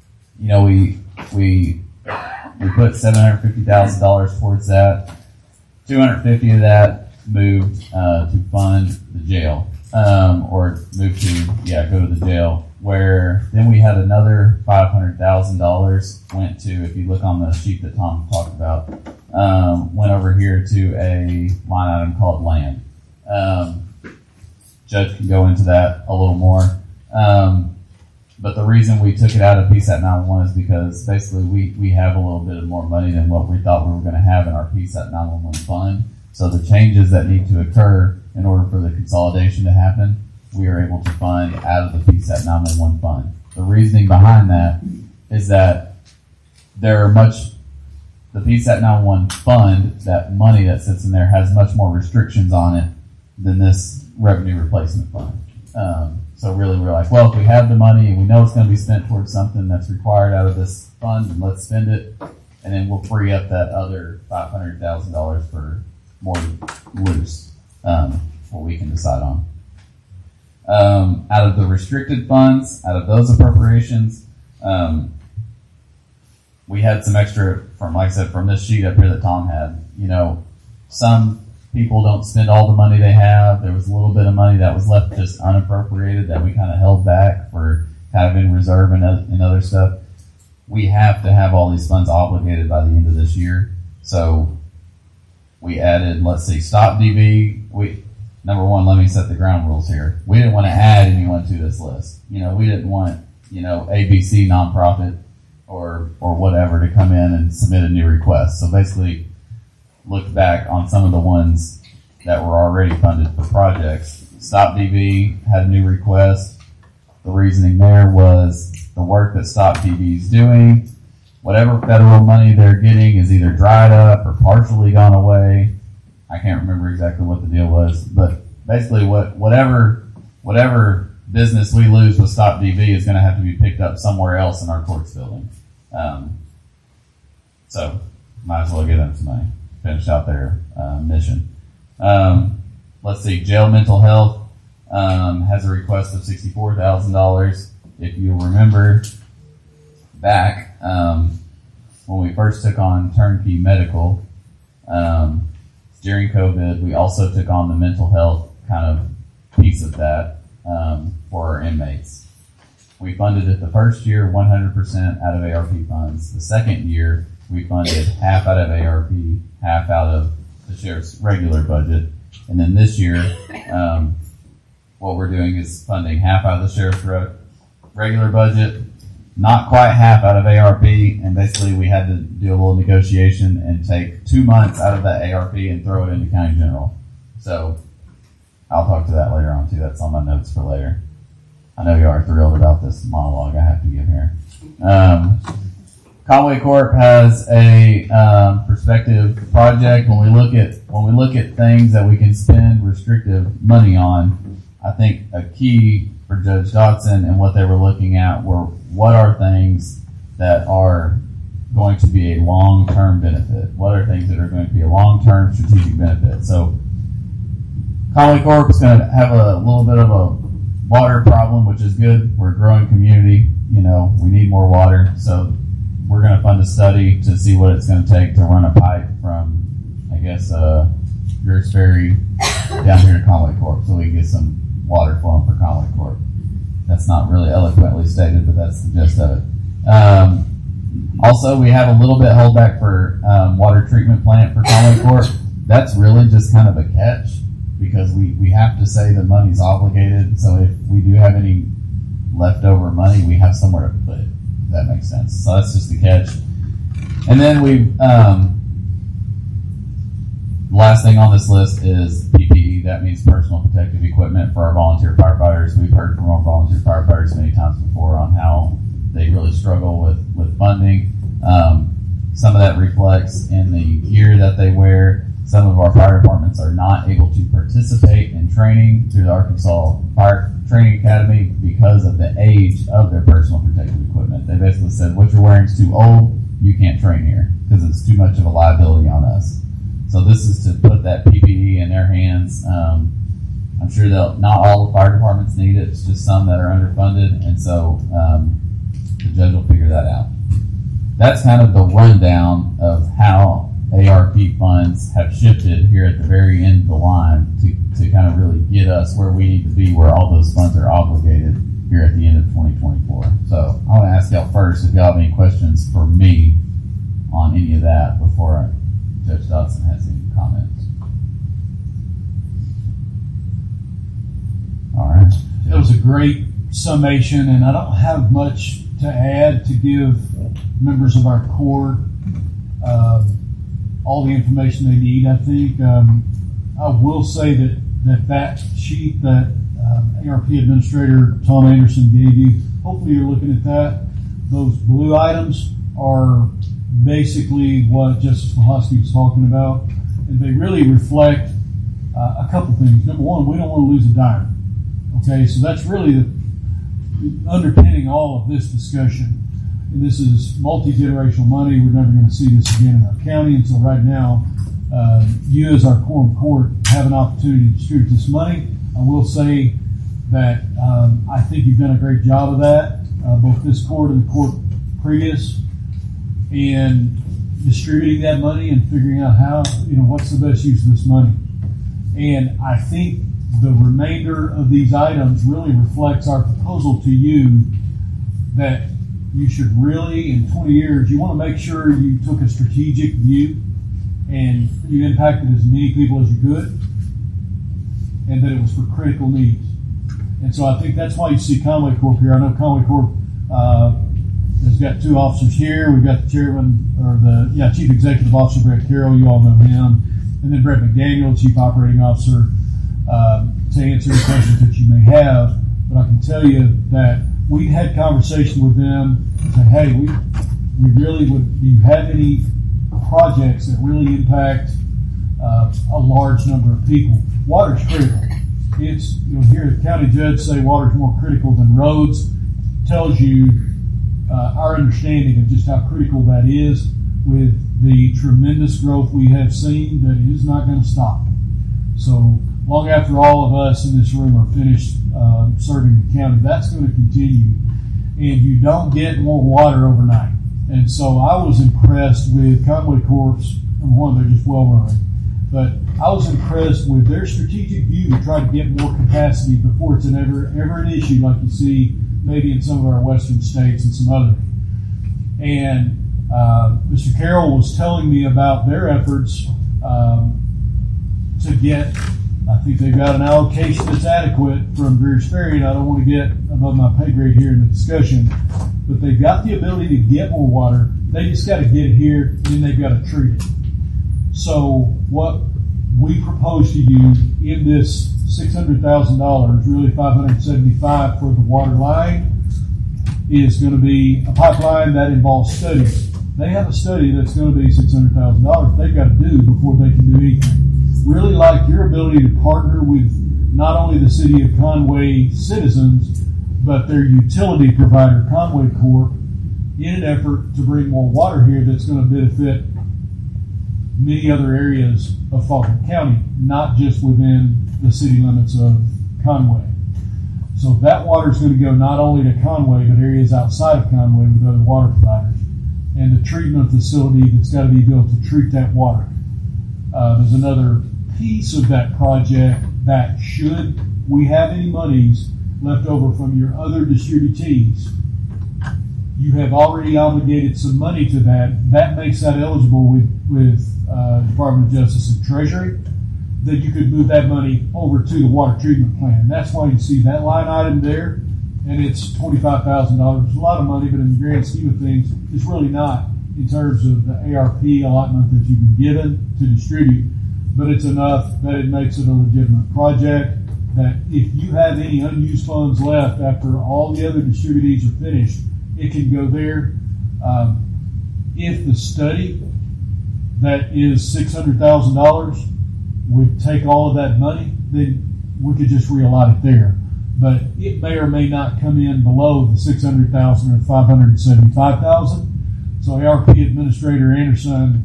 we put $750,000 towards that. $250,000 of that moved to fund the jail, or moved to go to the jail. Where then we had another $500,000 went to, if you look on the sheet that Tom talked about, went over here to a line item called land. Judge can go into that a little more. But the reason we took it out of PSAP 911 is because basically we have a little bit of more money than what we thought we were going to have in our PSAP 911 fund. So the changes that need to occur in order for the consolidation to happen, we are able to fund out of the PSAP 911 fund. The reasoning behind that is that the PSAP 911 fund, that money that sits in there, has much more restrictions on it than this revenue replacement fund. So really we're like, well, if we have the money and we know it's going to be spent towards something that's required out of this fund, then let's spend it, and then we'll free up that other $500,000 for more loose, what we can decide on. Out of the restricted funds, out of those appropriations, we had some extra from, like I said, from this sheet up here that Tom had. Some people don't spend all the money they have. There was a little bit of money that was left just unappropriated that we kind of held back for kind of in reserve and other stuff. We have to have all these funds obligated by the end of this year. So we added, let's see, Stop DB. Number one, let me set the ground rules here. We didn't want to add anyone to this list. We didn't want, ABC nonprofit or whatever to come in and submit a new request. So basically, looked back on some of the ones that were already funded for projects. Stop DB had a new request. The reasoning there was the work that Stop DB is doing, whatever federal money they're getting is either dried up or partially gone away. I can't remember exactly what the deal was, but basically whatever business we lose with Stop DB is going to have to be picked up somewhere else in our courts building. So might as well give them some money. Finished out their mission. Let's see, jail mental health has a request of $64,000. If you remember back when we first took on turnkey medical, during COVID, we also took on the mental health kind of piece of that for our inmates. We funded it the first year 100% out of ARP funds. The second year, we funded half out of ARP, half out of the sheriff's regular budget. And then this year, what we're doing is funding half out of the sheriff's regular budget, not quite half out of ARP, and basically we had to do a little negotiation and take 2 months out of that ARP and throw it into county general. So I'll talk to that later on too. That's on my notes for later. I know you are thrilled about this monologue I have to give here. Conway Corp has a prospective project. When we look at things that we can spend restrictive money on, I think a key for Judge Dotson and what they were looking at were what are things that are going to be a long-term benefit? What are things that are going to be a long-term strategic benefit? So Conway Corp is going to have a little bit of a water problem, which is good. We're a growing community. We need more water. So we're going to fund a study to see what it's going to take to run a pipe from, I guess, Greers Ferry down here to Conway Corp, so we can get some water flowing for Conway Corp. That's not really eloquently stated, but that's the gist of it. Also, we have a little bit held back for water treatment plant for Conway Corp. That's really just kind of a catch because we have to say the money's obligated. So if we do have any leftover money, we have somewhere to put it. If that makes sense. So that's just the catch. And then we last thing on this list is PPE. That means personal protective equipment for our volunteer firefighters. We've heard from our volunteer firefighters many times before on how they really struggle with funding. Some of that reflects in the gear that they wear. Some of our fire departments are not able to participate in training through the Arkansas Fire Training Academy because of the age of their personal protective equipment. They basically said, what you're wearing is too old, you can't train here because it's too much of a liability on us. So this is to put that PPE in their hands. I'm sure not all the fire departments need it. It's just some that are underfunded, and so the judge will figure that out. That's kind of the rundown of how ARP funds have shifted here at the very end of the line to kind of really get us where we need to be, where all those funds are obligated here at the end of 2024. So I want to ask y'all first if y'all have any questions for me on any of that before Judge Dodson has any comments. All right. That was a great summation, and I don't have much to add to give members of our court all the information they need. I think I will say that sheet that ARP Administrator Tom Anderson gave you, hopefully you're looking at that. Those blue items are basically what Justice Mahosky was talking about, and they really reflect a couple things. Number one, we don't want to lose a dime. Okay, so that's really the underpinning all of this discussion. And this is multi-generational money. We're never going to see this again in our county. And so right now, you as our quorum court have an opportunity to distribute this money. I will say that I think you've done a great job of that, both this court and the court previous, in distributing that money and figuring out how, what's the best use of this money. And I think the remainder of these items really reflects our proposal to you that you should really, in 20 years, you want to make sure you took a strategic view and you impacted as many people as you could, and that it was for critical needs. And so I think that's why you see Conway Corp here. I know Conway Corp has got two officers here. We've got the chairman, or the Chief Executive Officer, Brett Carroll. You all know him. And then Brett McDaniel, Chief Operating Officer, to answer any questions that you may have. But I can tell you that we had conversation with them and said, hey, we really would, do you have any projects that really impact a large number of people? Water's critical. It's, hear the county judge say water's more critical than roads. Tells you our understanding of just how critical that is with the tremendous growth we have seen that is not going to stop. So long after all of us in this room are finished serving the county, that's going to continue. And you don't get more water overnight. And so I was impressed with Conway Corp's, number one, they're just well run. But I was impressed with their strategic view to try to get more capacity before it's ever an issue like you see maybe in some of our western states and some others. And Mr. Carroll was telling me about their efforts to get, I think they've got an allocation that's adequate from Greers Ferry, and I don't want to get above my pay grade here in the discussion, but they've got the ability to get more water. They just got to get it here, and then they've got to treat it. So what we propose to you in this $600,000, really $575,000 for the water line, is going to be a pipeline that involves studies. They have a study that's going to be $600,000 they've got to do before they can do anything. Really like your ability to partner with not only the city of Conway citizens, but their utility provider, Conway Corp, in an effort to bring more water here that's going to benefit many other areas of Faulkner County, not just within the city limits of Conway. So that water is going to go not only to Conway, but areas outside of Conway with other water providers. And the treatment facility that's got to be built to treat that water. There's another piece of that project that, should we have any monies left over from your other distributees, you have already obligated some money to that. That makes that eligible with Department of Justice and Treasury, that you could move that money over to the water treatment plant. That's why you see that line item there, and it's $25,000. It's a lot of money, but in the grand scheme of things, it's really not in terms of the ARP allotment that you've been given to distribute. But it's enough that it makes it a legitimate project, that if you have any unused funds left after all the other distributees are finished, it can go there. If the study that is $600,000 would take all of that money, then we could just reallot it there. But it may or may not come in below the $600,000 or $575,000. So ARP Administrator Anderson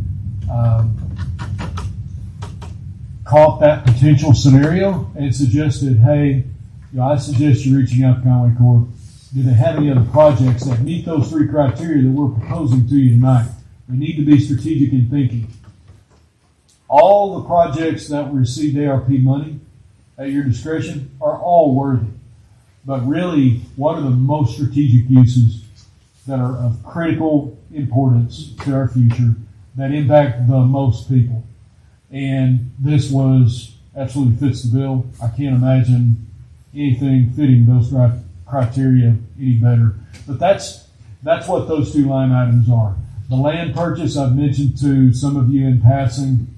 caught that potential scenario and suggested, hey, I suggest you reaching out to Conway Corp. Do they have any other projects that meet those three criteria that we're proposing to you tonight? We need to be strategic in thinking. All the projects that received ARP money at your discretion are all worthy. But really, what are the most strategic uses that are of critical importance to our future, that impact the most people? And this was absolutely fits the bill. I can't imagine anything fitting those criteria any better. But that's what those two line items are. The land purchase, I've mentioned to some of you in passing.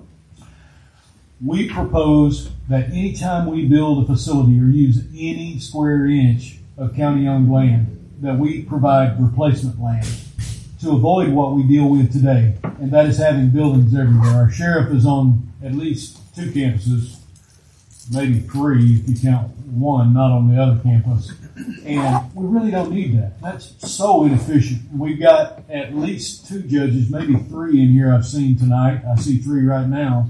We propose that anytime we build a facility or use any square inch of county-owned land, that we provide replacement land to avoid what we deal with today, and that is having buildings everywhere. Our sheriff is on at least 2 campuses, maybe 3 if you count one not on the other campus, and we really don't need that. That's so inefficient. We've got at least 2 judges, maybe 3 in here I've seen tonight. I see 3 right now.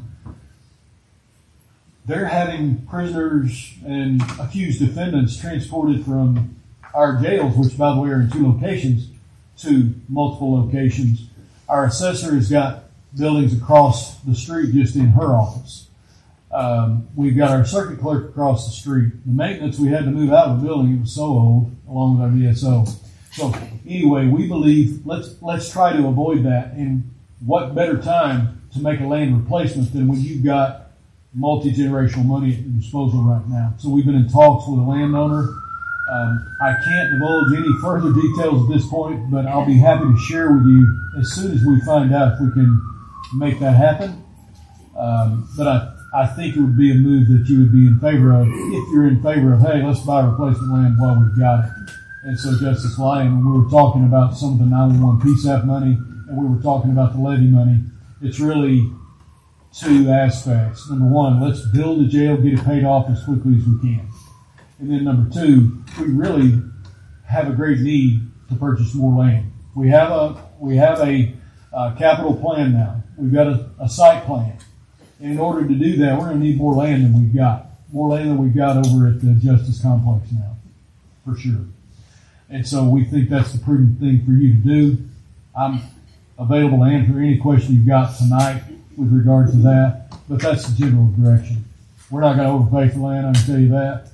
They're having prisoners and accused defendants transported from our jails, which, by the way, are in 2 locations, to multiple locations. Our assessor has got buildings across the street just in her office. We've got our circuit clerk across the street. The maintenance, we had to move out of the building. It was so old, along with our VSO. So anyway, we believe let's try to avoid that. And what better time to make a land replacement than when you've got multi-generational money at your disposal right now. So we've been in talks with a landowner. I can't divulge any further details at this point, but I'll be happy to share with you as soon as we find out if we can make that happen. But I think it would be a move that you would be in favor of if you're in favor of, hey, let's buy replacement land while we've got it. And so, Justice Lyon, when we were talking about some of the 911 PSAP money and we were talking about the levy money, it's really 2 aspects. Number 1, let's build the jail, get it paid off as quickly as we can. And then number 2, we really have a great need to purchase more land. We have a capital plan now. We've got a site plan. And in order to do that, we're going to need more land than we've got. More land than we've got over at the Justice Complex now, for sure. And so we think that's the prudent thing for you to do. I'm available to answer any question you've got tonight with regard to that, but that's the general direction. We're not going to overpay for land, I can tell you that.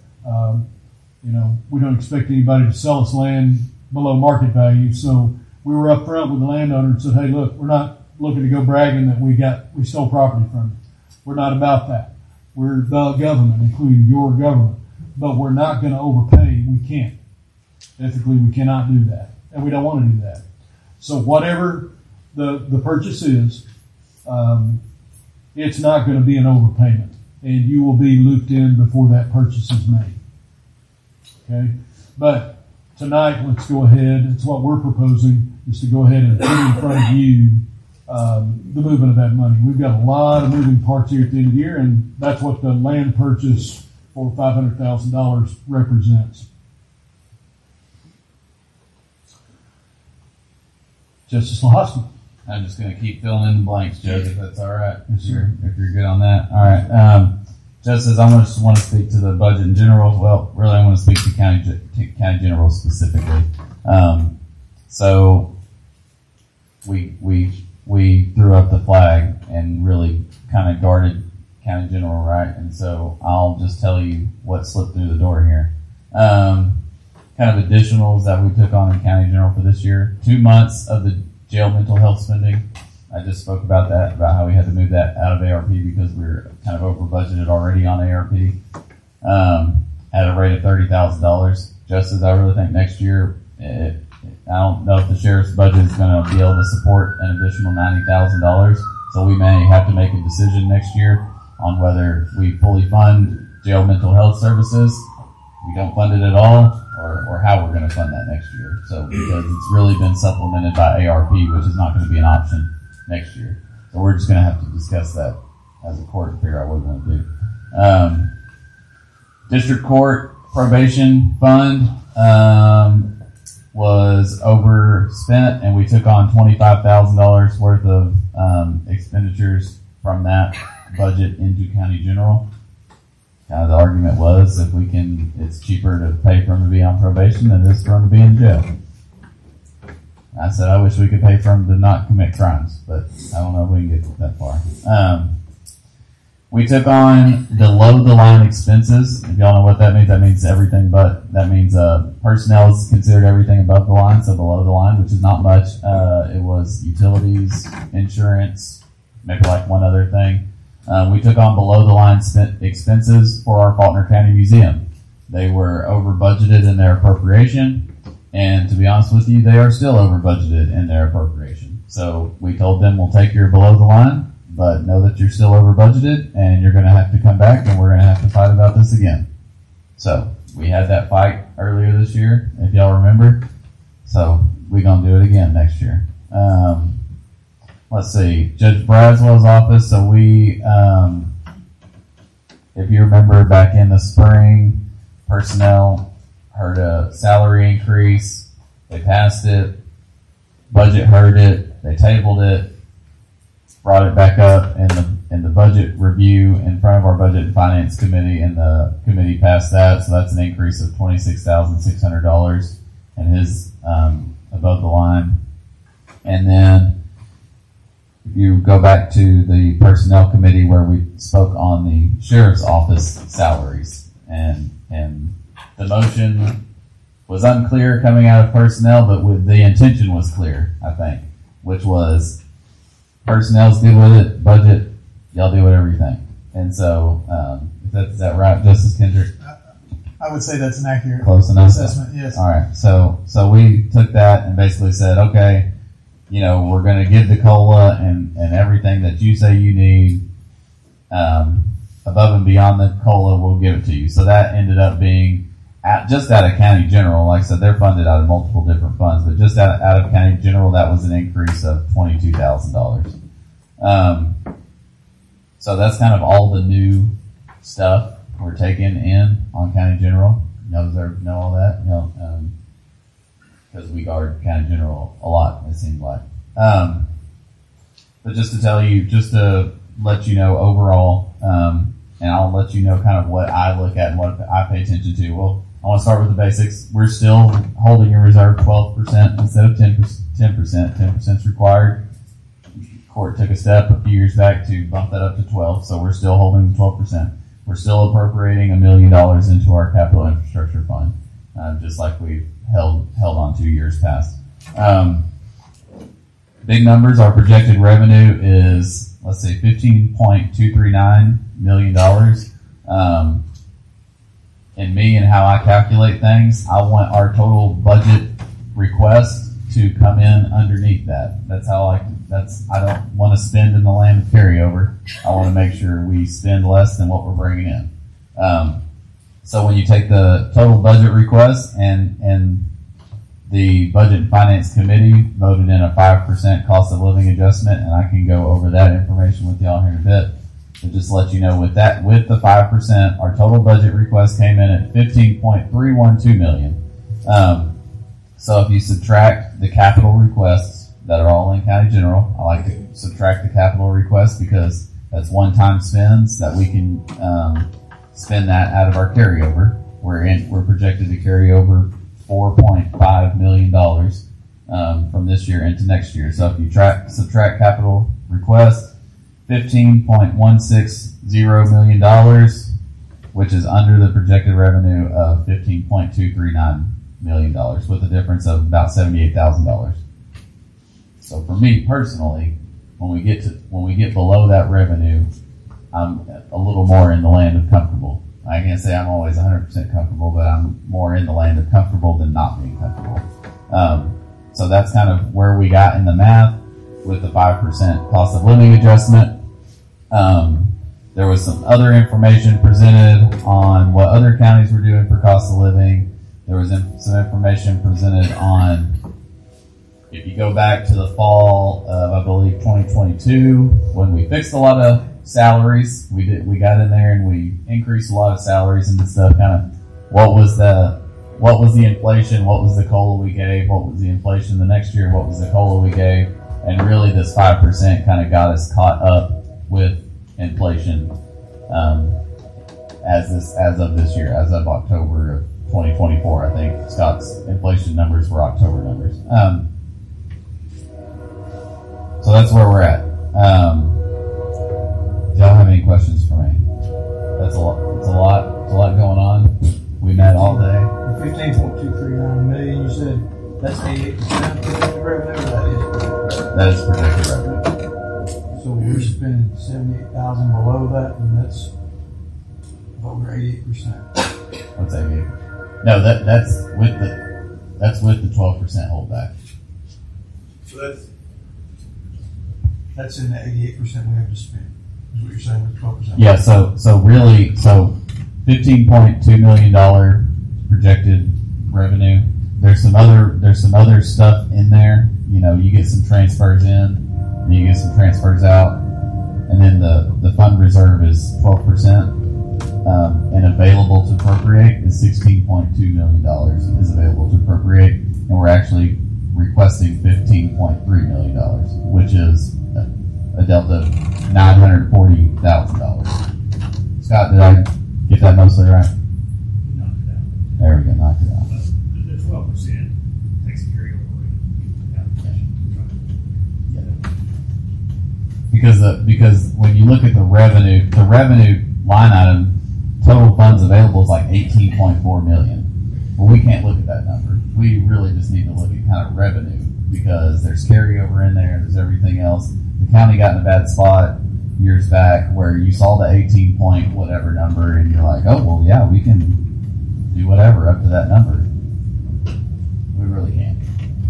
We don't expect anybody to sell us land below market value. So we were up front with the landowner and said, hey, look, we're not looking to go bragging that we stole property from you. We're not about that. We're the government, including your government, but we're not going to overpay. We can't. Ethically, we cannot do that, and we don't want to do that. So whatever the purchase is, it's not going to be an overpayment, and you will be looped in before that purchase is made. Okay? But tonight, let's go ahead. It's what we're proposing, is to go ahead and put in front of you the movement of that money. We've got a lot of moving parts here at the end of the year, and that's what the land purchase for $500,000 represents. Justice Lahosky. I'm just going to keep filling in the blanks, Judge, if that's all right. If you're good on that. All right. Justice, I just want to speak to the budget in general. Well, really, I want to speak to county general specifically. So we threw up the flag and really kind of guarded county general, right? And so I'll just tell you what slipped through the door here. Kind of additionals that we took on in county general for this year. 2 months of the jail mental health spending. I just spoke about that, about how we had to move that out of ARP because we were kind of over budgeted already on ARP. At a rate of $30,000. Just as I really think next year, I don't know if the sheriff's budget is going to be able to support an additional $90,000. So we may have to make a decision next year on whether we fully fund jail mental health services, we don't fund it at all, or how we're going to fund that next year. So because it's really been supplemented by ARP, which is not going to be an option next year. So we're just going to have to discuss that as a court to figure out what we're going to do. District Court Probation Fund was overspent, and we took on $25,000 worth of expenditures from that budget into County General. The argument was it's cheaper to pay for him to be on probation than it is for him to be in jail. I said I wish we could pay for him to not commit crimes, but I don't know if we can get that far. We took on below the line expenses. If y'all know what that means everything but. That means personnel is considered everything above the line, so below the line, which is not much. It was utilities, insurance, maybe like one other thing. We took on below the line expenses for our Faulkner County Museum. They were over budgeted in their appropriation, and to be honest with you, they are still over budgeted in their appropriation. So we told them we'll take your below the line, but know that you're still over budgeted, and you're going to have to come back, and we're going to have to fight about this again. So we had that fight earlier this year, if y'all remember. So we're going to do it again next year. Let's see, Judge Braswell's office. So we, if you remember back in the spring, personnel heard a salary increase. They passed it. Budget heard it. They tabled it. Brought it back up in the budget review in front of our Budget and Finance Committee, and the committee passed that. So that's an increase of $26,600 in his above the line. And then if you go back to the Personnel Committee where we spoke on the Sheriff's Office salaries, and the motion was unclear coming out of personnel, but the intention was clear, I think, which was personnel's deal with it, budget, y'all deal with everything. And so, is that right, Justice Kendrick? I would say that's an accurate close enough assessment, yes. All right, so we took that and basically said, okay, we're going to give the COLA and everything that you say you need above and beyond the COLA, we'll give it to you. So that ended up being just out of County General. Like I said, they're funded out of multiple different funds, but just out of County General, that was an increase of $22,000. So that's kind of all the new stuff we're taking in on County General. Y'all know all that? Because we guard County General a lot, it seems like. But just to tell you, just to let you know overall, and I'll let you know kind of what I look at and what I pay attention to. Well, I want to start with the basics. We're still holding in reserve 12% instead of 10%. 10% is required. Court took a step a few years back to bump that up to 12%, so we're still holding 12%. We're still appropriating $1 million into our capital infrastructure fund, just like we've held on 2 years past. Big numbers. Our projected revenue is, let's say, $15.239 million. And me and how I calculate things, I want our total budget request to come in underneath that. That's how I don't want to spend in the land of carryover. I want to make sure we spend less than what we're bringing in. So when you take the total budget request and the Budget and Finance Committee voted in a 5% cost of living adjustment, and I can go over that information with y'all here in a bit. But just to let you know, with the 5%, our total budget request came in at $15.312 million. So if you subtract the capital requests that are all in County General, I like to subtract the capital requests because that's one-time spends that we can spend that out of our carryover. We're projected to carry over $4.5 million from this year into next year. So if you subtract capital requests, $15.160 million, which is under the projected revenue of $15.239 million, with a difference of about $78,000. So for me personally, when we get below that revenue, I'm a little more in the land of comfortable. I can't say I'm always 100% comfortable, but I'm more in the land of comfortable than not being comfortable. So that's kind of where we got in the math with the 5% cost of living adjustment. There was some other information presented on what other counties were doing for cost of living. There was some information presented on, if you go back to the fall of, I believe, 2022, when we fixed a lot of salaries, we got in there and we increased a lot of salaries and stuff. Kind of what was the inflation? What was the COLA we gave? What was the inflation the next year? What was the COLA we gave? And really, this 5% kind of got us caught up with inflation as of this year, as of October of 2024. I think Scott's inflation numbers were October numbers. So that's where we're at. Do y'all have any questions for me? That's a lot. It's a lot going on. We met all day. 15.239 million. You said that's 88% projected revenue. That is projected revenue. So we're spending 78,000 below that, and that's over 88%. What's 88? No, that's with the 12% holdback. So that's in the 88% we have to spend. Is what you're saying with 12%? Yeah. So $15.2 million projected revenue. There's some other stuff in there. You know, you get some transfers in, and you get some transfers out, and then the fund reserve is 12%, and available to appropriate is $16.2 million is available to appropriate, and we're actually requesting $15.3 million, which is a delta of $940,000. Scott, did I get that mostly right? There we go, knocked it out. The 12% takes a carryover rate. Because when you look at the revenue line item, total funds available is like $18.4 million. Well, we can't look at that number. We really just need to look at kind of revenue, because there's carryover in there, there's everything else. The county got in a bad spot years back where you saw the 18 point whatever number and you're like, oh, well, yeah, we can do whatever up to that number. We really can't.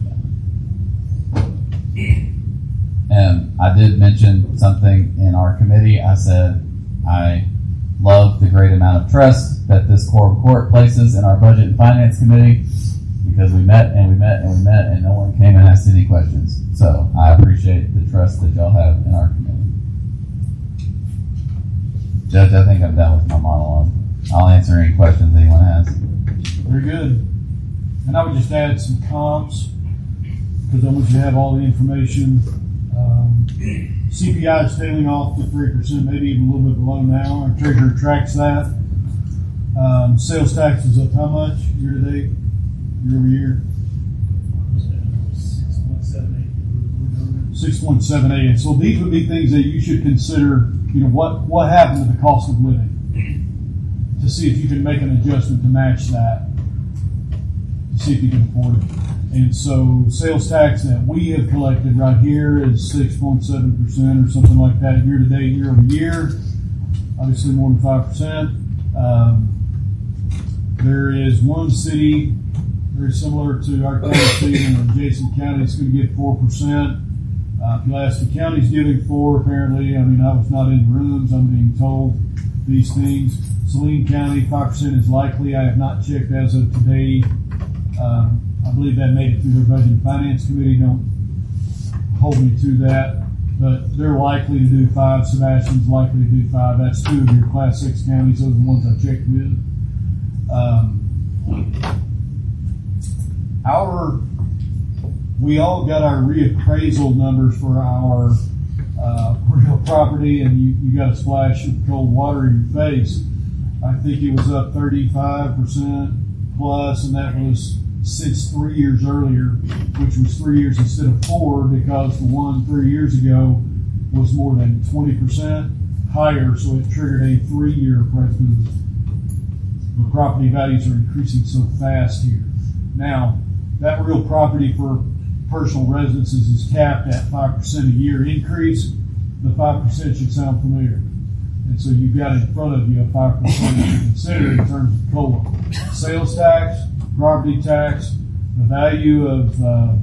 And I did mention something in our committee. I said I love the great amount of trust that this court places in our budget and finance committee, because we met and we met and we met and no one came and asked any questions. So I appreciate the trust that y'all have in our committee. Judge, I think I'm done with my monologue. I'll answer any questions anyone has. Very good. And I would just add some comps, because I want you to have all the information. CPI is tailing off to 3%, maybe even a little bit below now. Our treasurer tracks that. Sales tax is up how much year to date, year over year? 6.78. And so these would be things that you should consider. You know, what happened to the cost of living, to see if you can make an adjustment to match that, to see if you can afford it. And so sales tax that we have collected right here is 6.7% or something like that year to date, year over year. Obviously more than 5%. There is one city very similar to our county seat in an adjacent county that's going to get 4%. If you ask the county's giving 4%, apparently. I mean, I was not in rooms. I'm being told these things. Saline County, 5% is likely. I have not checked as of today. I believe that made it through their Budget and Finance Committee. Don't hold me to that. But they're likely to do 5%. Sebastian's likely to do 5%. That's 2 of your Class 6 counties. Those are the ones I checked with. We all got our reappraisal numbers for our real property, and you got a splash of cold water in your face. I think it was up 35% plus, and that was since 3 years earlier, which was 3 years instead of 4, because the one 3 years ago was more than 20% higher, so it triggered a 3-year price boost. The property values are increasing so fast here. Now, that real property for personal residences is capped at 5% a year increase. The 5% should sound familiar. And so you've got in front of you a 5% to consider in terms of COLA. Sales tax, property tax, the value of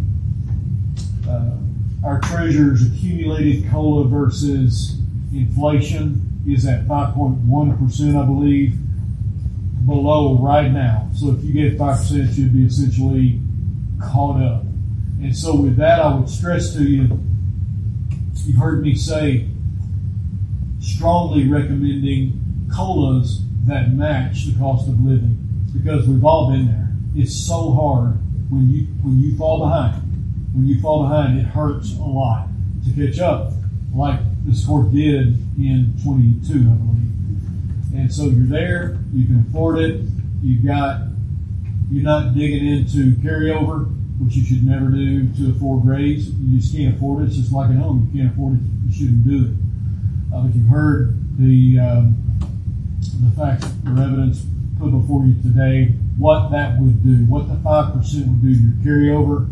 our treasurer's accumulated COLA versus inflation is at 5.1%, I believe, below right now. So if you get 5%, you'd be essentially caught up. And so with that, I would stress to you, you've heard me say, strongly recommending COLAs that match the cost of living, because we've all been there. It's so hard when you fall behind. When you fall behind, it hurts a lot to catch up, like this court did in 22, I believe. And so you're there, you can afford it, you're not digging into carryover, which you should never do to afford raise. You just can't afford it. It's just like a home. You can't afford it, you shouldn't do it. But you've heard the facts or evidence put before you today, what that would do, what the 5% would do to your carryover.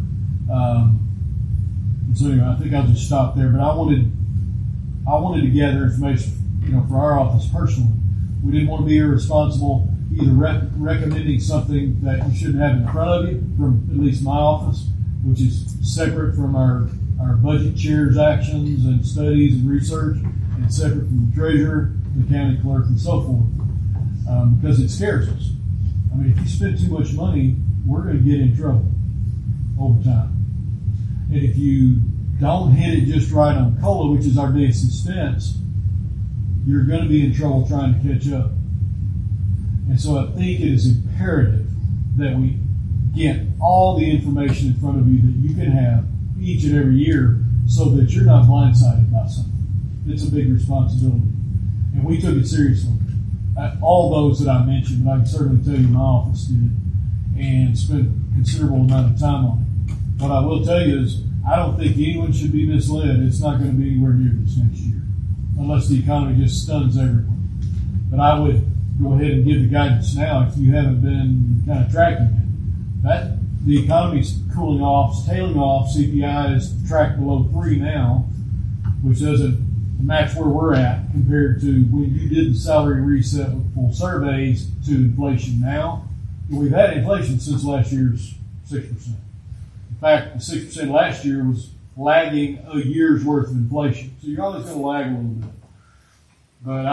And so anyway, I think I'll just stop there. But I wanted to gather information, for our office personally. We didn't want to be irresponsible, either recommending something that you shouldn't have in front of you, from at least my office, which is separate from our budget chair's actions and studies and research, and separate from the treasurer, the county clerk, and so forth, because it scares us. I mean, if you spend too much money, we're going to get in trouble over time. And if you don't hit it just right on COLA, which is our biggest expense, you're going to be in trouble trying to catch up. And so I think it is imperative that we get all the information in front of you that you can have each and every year, so that you're not blindsided by something. It's a big responsibility. And we took it seriously. All those that I mentioned, but I can certainly tell you my office did, and spent a considerable amount of time on it. What I will tell you is, I don't think anyone should be misled. It's not going to be anywhere near this next year, unless the economy just stuns everyone. But I would go ahead and give the guidance now, if you haven't been kind of tracking it, that the economy's cooling off, it's tailing off. CPI is tracked below 3 now, which doesn't match where we're at compared to when you did the salary reset with full surveys to inflation now. And we've had inflation since last year's 6%. In fact, the 6% last year was lagging a year's worth of inflation. So you're always going to lag a little bit. But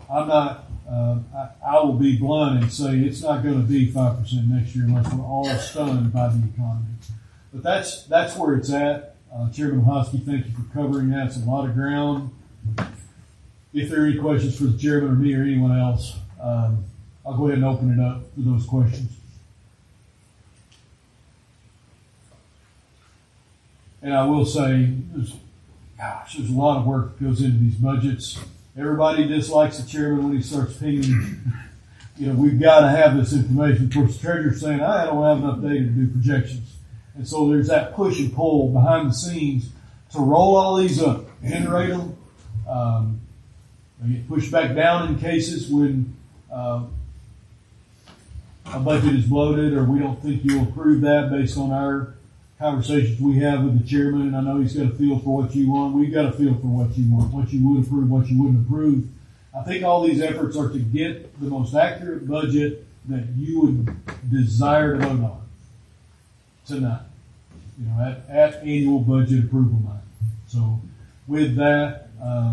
I will be blunt and say it's not going to be 5% next year unless we're all stunned by the economy. But that's where it's at. Chairman Hosky, thank you for covering that. It's a lot of ground. If there are any questions for the chairman or me or anyone else, I'll go ahead and open it up for those questions. And I will say, there's a lot of work that goes into these budgets. Everybody dislikes the chairman when he starts pinging. We've got to have this information. Of course, the treasurer's saying, I don't have enough data to do projections. And so there's that push and pull behind the scenes to roll all these up, generate them. They get pushed back down in cases when a budget is bloated, or we don't think you'll approve that based on our conversations we have with the chairman. And I know he's got a feel for what you want. We've got a feel for what you want, what you would approve, what you wouldn't approve. I think all these efforts are to get the most accurate budget that you would desire to vote on tonight, at annual budget approval night. So with that,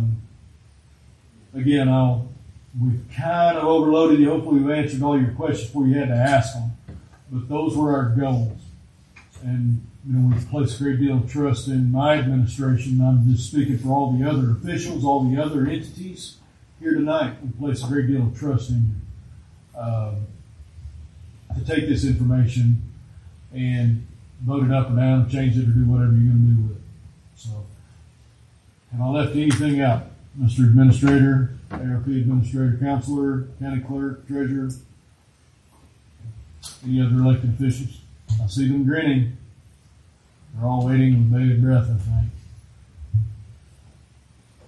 again, we've kind of overloaded you. Hopefully we've answered all your questions before you had to ask them. But those were our goals. And, we've placed a great deal of trust in my administration. I'm just speaking for all the other officials, all the other entities here tonight. We place a great deal of trust in you to take this information and vote it up or down, change it, or do whatever you're going to do with it. So, have I left anything out? Mr. Administrator, ARP Administrator, Counselor, County Clerk, Treasurer, any other elected officials? I see them grinning. They're all waiting with bated breath, I think.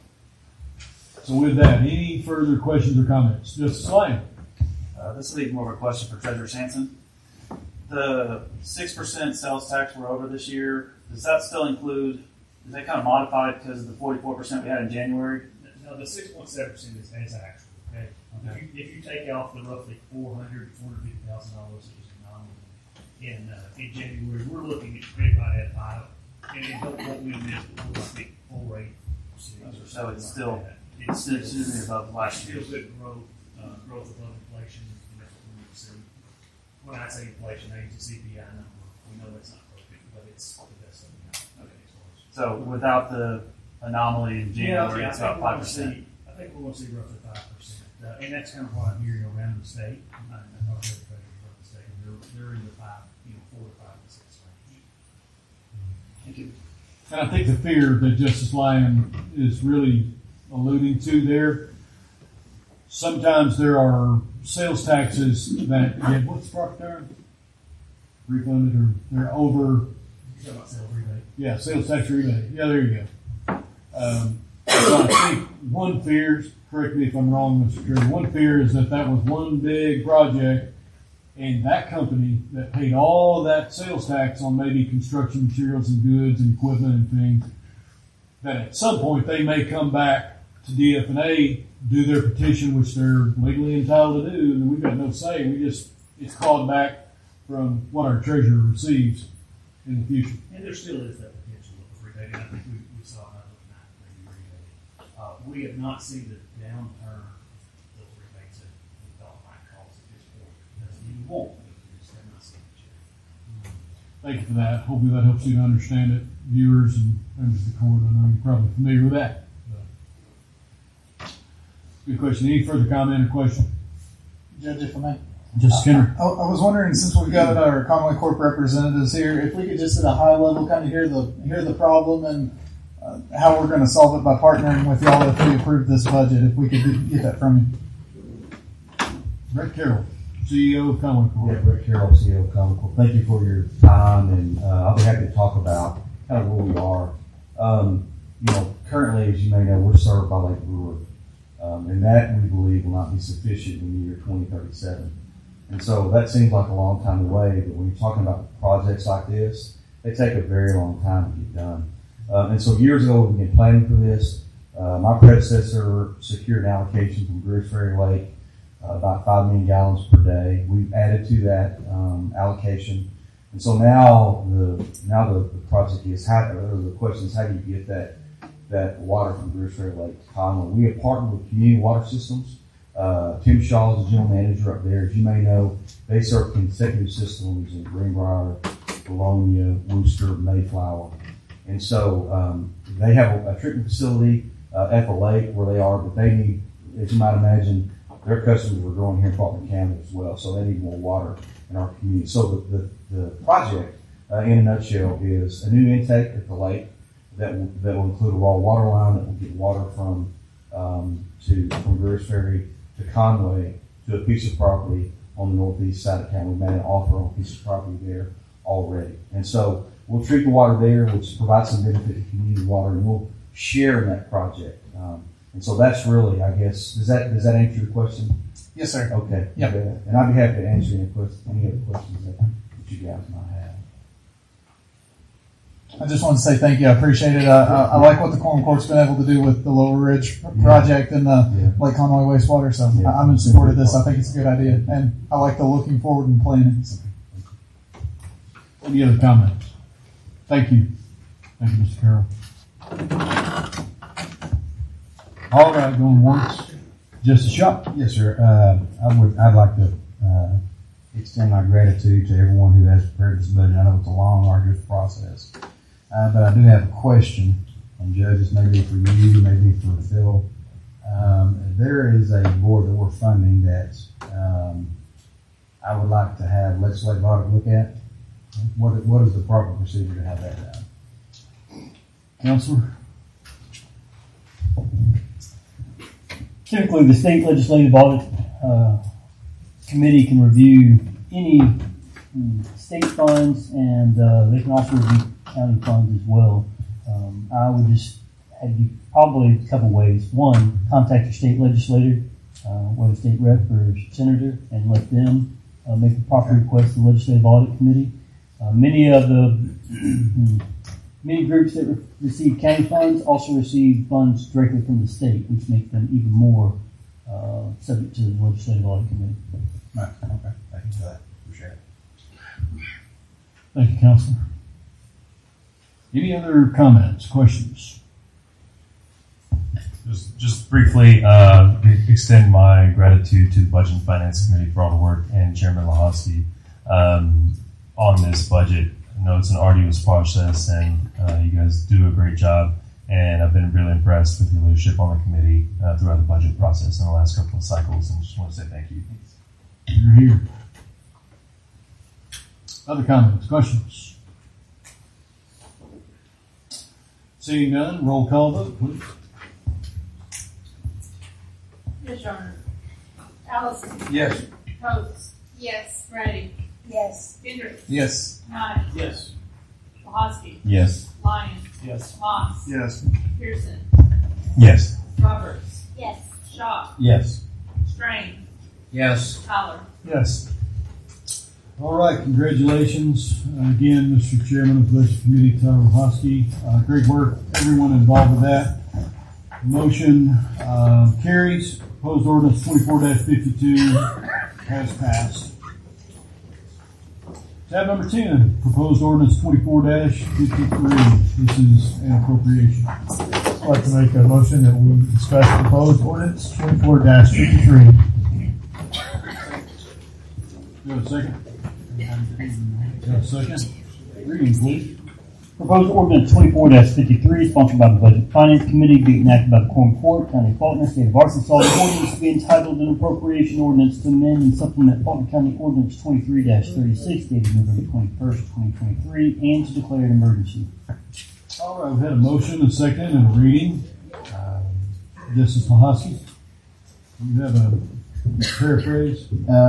So with that, any further questions or comments? Justice Lane? This will be more of a question for Treasurer Sampson. The 6% sales tax we're over this year, does that still include, is that kind of modified because of the 44% we had in January? No, the 6.7% is as actual. Okay. If you take off the roughly $450,000 that was in January, we're looking at right at 5, and it won't be missed. We'll see full rate. So it's still significantly above last year. Still good growth above inflation. When I say inflation, I use the CPI number. We know that's not perfect, but it's the best that we have. Okay. So without the anomaly in January, it's about 5%. I think we're going to see roughly 5%, and that's kind of what I'm hearing around the state. I talk to other treasurers around the state, and they're in the 4 to 5 to 6 range. Thank you. And I think the fear that Justice Lyon is really alluding to there, sometimes there are sales taxes that get, what's the proper term? Refunded, or they're over. You're talking about sales rebate. Yeah, sales tax rebate. Yeah, there you go. So I think one fear, correct me if I'm wrong, Mr. Kerr, one fear is that was one big project, and that company that paid all of that sales tax on maybe construction materials and goods and equipment and things, that at some point they may come back to DF&A, do their petition, which they're legally entitled to do, and we've got no say. It's clawed back from what our treasurer receives in the future. And there still is that potential of rebate. I think we saw another 9 rebate. We have not seen the downturn of those rebates that we thought might cause at this point. Doesn't mean we won't, but we just have not seen it yet. Thank you for that. Hopefully that helps you to understand it, viewers and members of the court. I know you're probably familiar with that. Good question. Any further comment or question? Judge, if I may. Just Skinner. I was wondering, since we've got our Conway Corp representatives here, if we could just at a high level kind of hear the problem and how we're going to solve it by partnering with y'all if we approve this budget, if we could get that from you. Brett Carroll, CEO of Conway Corp. Yeah, Brett Carroll, CEO of Conway Corp. Thank you for your time, and I'll be happy to talk about kind of where we are. Currently, as you may know, we're served by Lake Brewer. And that, we believe, will not be sufficient in the year 2037. And so that seems like a long time away, but when you're talking about projects like this, they take a very long time to get done. And so years ago, we've been planning for this. My predecessor secured an allocation from Greers Ferry Lake, about 5 million gallons per day. We've added to that allocation. And so now the project is, the question is, how do you get that water from Greers Ferry Lake to Conway? We have partnered with Community Water Systems. Tim Shaw is the general manager up there. As you may know, they serve consecutive systems in Greenbrier, Bologna, Worcester, Mayflower. And so they have a treatment facility at the lake where they are, but they need, as you might imagine, their customers are growing here in Faulkner County as well, so they need more water in our community. So the project, in a nutshell, is a new intake at the lake that will include a raw water line that will get water from Greers Ferry to Conway to a piece of property on the northeast side of town. We made an offer on a piece of property there already. And so we'll treat the water there, which provides some benefit to community water, and we'll share in that project. And so that's really, I guess, does that answer your question? Yes, sir. Okay. Yep. And I'd be happy to answer any other questions that you guys might have. I just want to say thank you. I appreciate it. I like what the Corn Court's been able to do with the Lower Ridge project and the Lake Conway wastewater. So I'm in support of this. I think it's a good idea, and I like the looking forward and planning. So. Any other comments? Thank you. Thank you, Mr. Carroll. All right, going once. Just a shot. Yes, sir. I'd like to extend my gratitude to everyone who has prepared this budget. I know it's a long, arduous process. But I do have a question, and judges, maybe for you, maybe for Phil. There is a board that we're funding that I would like to have legislative audit look at. What is the proper procedure to have that done? Counselor? Typically, the state legislative audit committee can review any state funds, and they can also review county funds as well. I would just had you probably a couple ways. One, contact your state legislator, whether state rep or senator, and let them make the proper request to the Legislative Audit Committee. Many groups that receive county funds also receive funds directly from the state, which makes them even more subject to the Legislative Audit Committee. Right. Okay. Thank you for that. Appreciate it. Thank you, Councilor. Any other comments, questions? Just briefly, extend my gratitude to the Budget and Finance Committee for all the work and Chairman Lahosky on this budget. I know it's an arduous process, and you guys do a great job. And I've been really impressed with your leadership on the committee throughout the budget process in the last couple of cycles, and just want to say thank you. You're here. Other comments, questions? Seeing none, roll call vote, please. Yes, Your Honor. Allison. Yes. Coates. Yes. Ready. Yes. Hendricks. Yes. Knight. Yes. Lahosky. Yes. Lyon. Yes. Moss. Yes. Pearson. Yes. Roberts. Yes. Shaw. Yes. Strain. Yes. Tyler. Yes. All right, congratulations again, Mr. Chairman of the Budget Committee, Tyler Lahosky. Great work, everyone involved with that. Motion carries. Proposed ordinance 24-52 has passed. Tab number 10, proposed ordinance 24-53. This is an appropriation. I'd like to make a motion that we discuss proposed ordinance 24-53. Do you have a second? Do you have a second? Reading, please. Proposed ordinance 24-53, sponsored by the Budget and Finance Committee, being enacted by the Quorum Court, County of Faulkner, State of Arkansas. The ordinance to be entitled an appropriation ordinance to amend and supplement Faulkner County Ordinance 23-36, dated November 21st, 2023, and to declare an emergency. All right, we've had a motion, a second, and a reading. This is Lahosky. You have a paraphrase?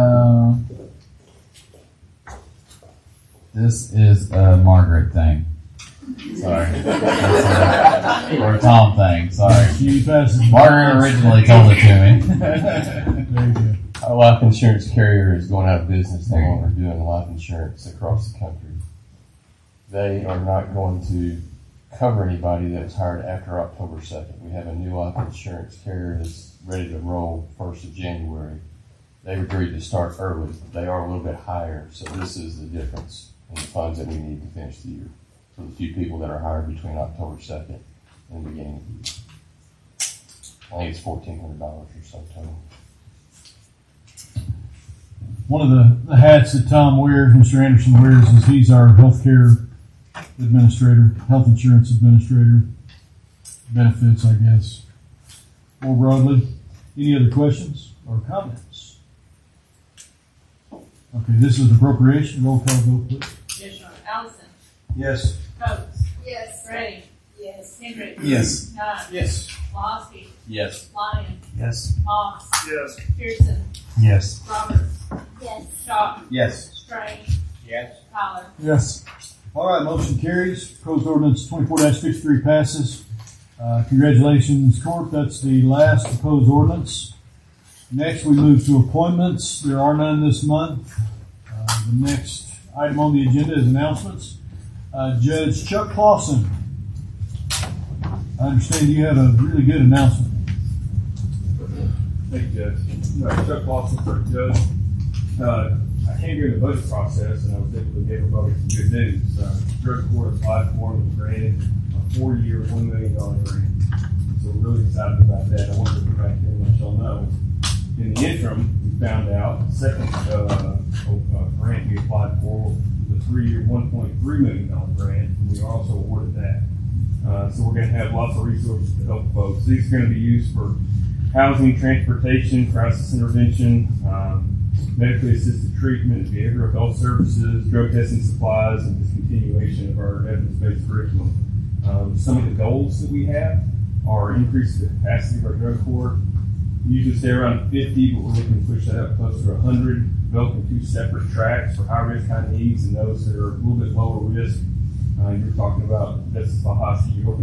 This is a Margaret thing. Sorry. Or a Tom thing. Sorry. Margaret originally told it to me. There you go. Our life insurance carrier is going out of business, no longer doing life insurance across the country. They are not going to cover anybody that was hired after October 2nd. We have a new life insurance carrier that's ready to roll 1st of January. They agreed to start early. They are a little bit higher, so this is the difference in the funds that we need to finish the year for the few people that are hired between October 2nd and the beginning of the year. I think it's $1,400 or so total. One of the hats that Tom wears, Mr. Anderson wears, is he's our healthcare administrator, health insurance administrator, benefits, I guess, more broadly. Any other questions or comments? Okay, this is appropriation. Roll call vote, please. Yes, Your Honor. Allison. Yes. Coates. Yes. Ready. Yes. Hendricks. Yes. Knight. Yes. Lahosky. Yes. Lyon. Yes. Moss. Yes. Pearson. Yes. Roberts. Yes. Shaw. Yes. Strain. Yes. Tyler. Yes. All right, motion carries. Proposed ordinance 24-53 passes. Congratulations, Court. That's the last proposed ordinance. Next, we move to appointments. There are none this month. The next item on the agenda is announcements. Judge Chuck Clausen. I understand you had a really good announcement. Thank you, Judge. Chuck Clausen, for Judge. I came during the budget process and I was able to give everybody some good news. Drug Court applied for and was granted a 4-year, $1 million grant. So we're really excited about that. I wanted to come back here and let y'all know. In the interim, we found out the second grant we applied for was a 3-year, $1.3 million grant, and we also awarded that. So we're going to have lots of resources to help folks. These are going to be used for housing, transportation, crisis intervention, medically assisted treatment, behavioral health services, drug testing supplies, and discontinuation of our evidence-based curriculum. Some of the goals that we have are increase the capacity of our drug court. We usually stay around 50, but we're looking to push that up closer to 100, developing 2 separate tracks for high-risk, high needs, and those that are a little bit lower risk. You're talking about, that's Lahosky, you're hoping to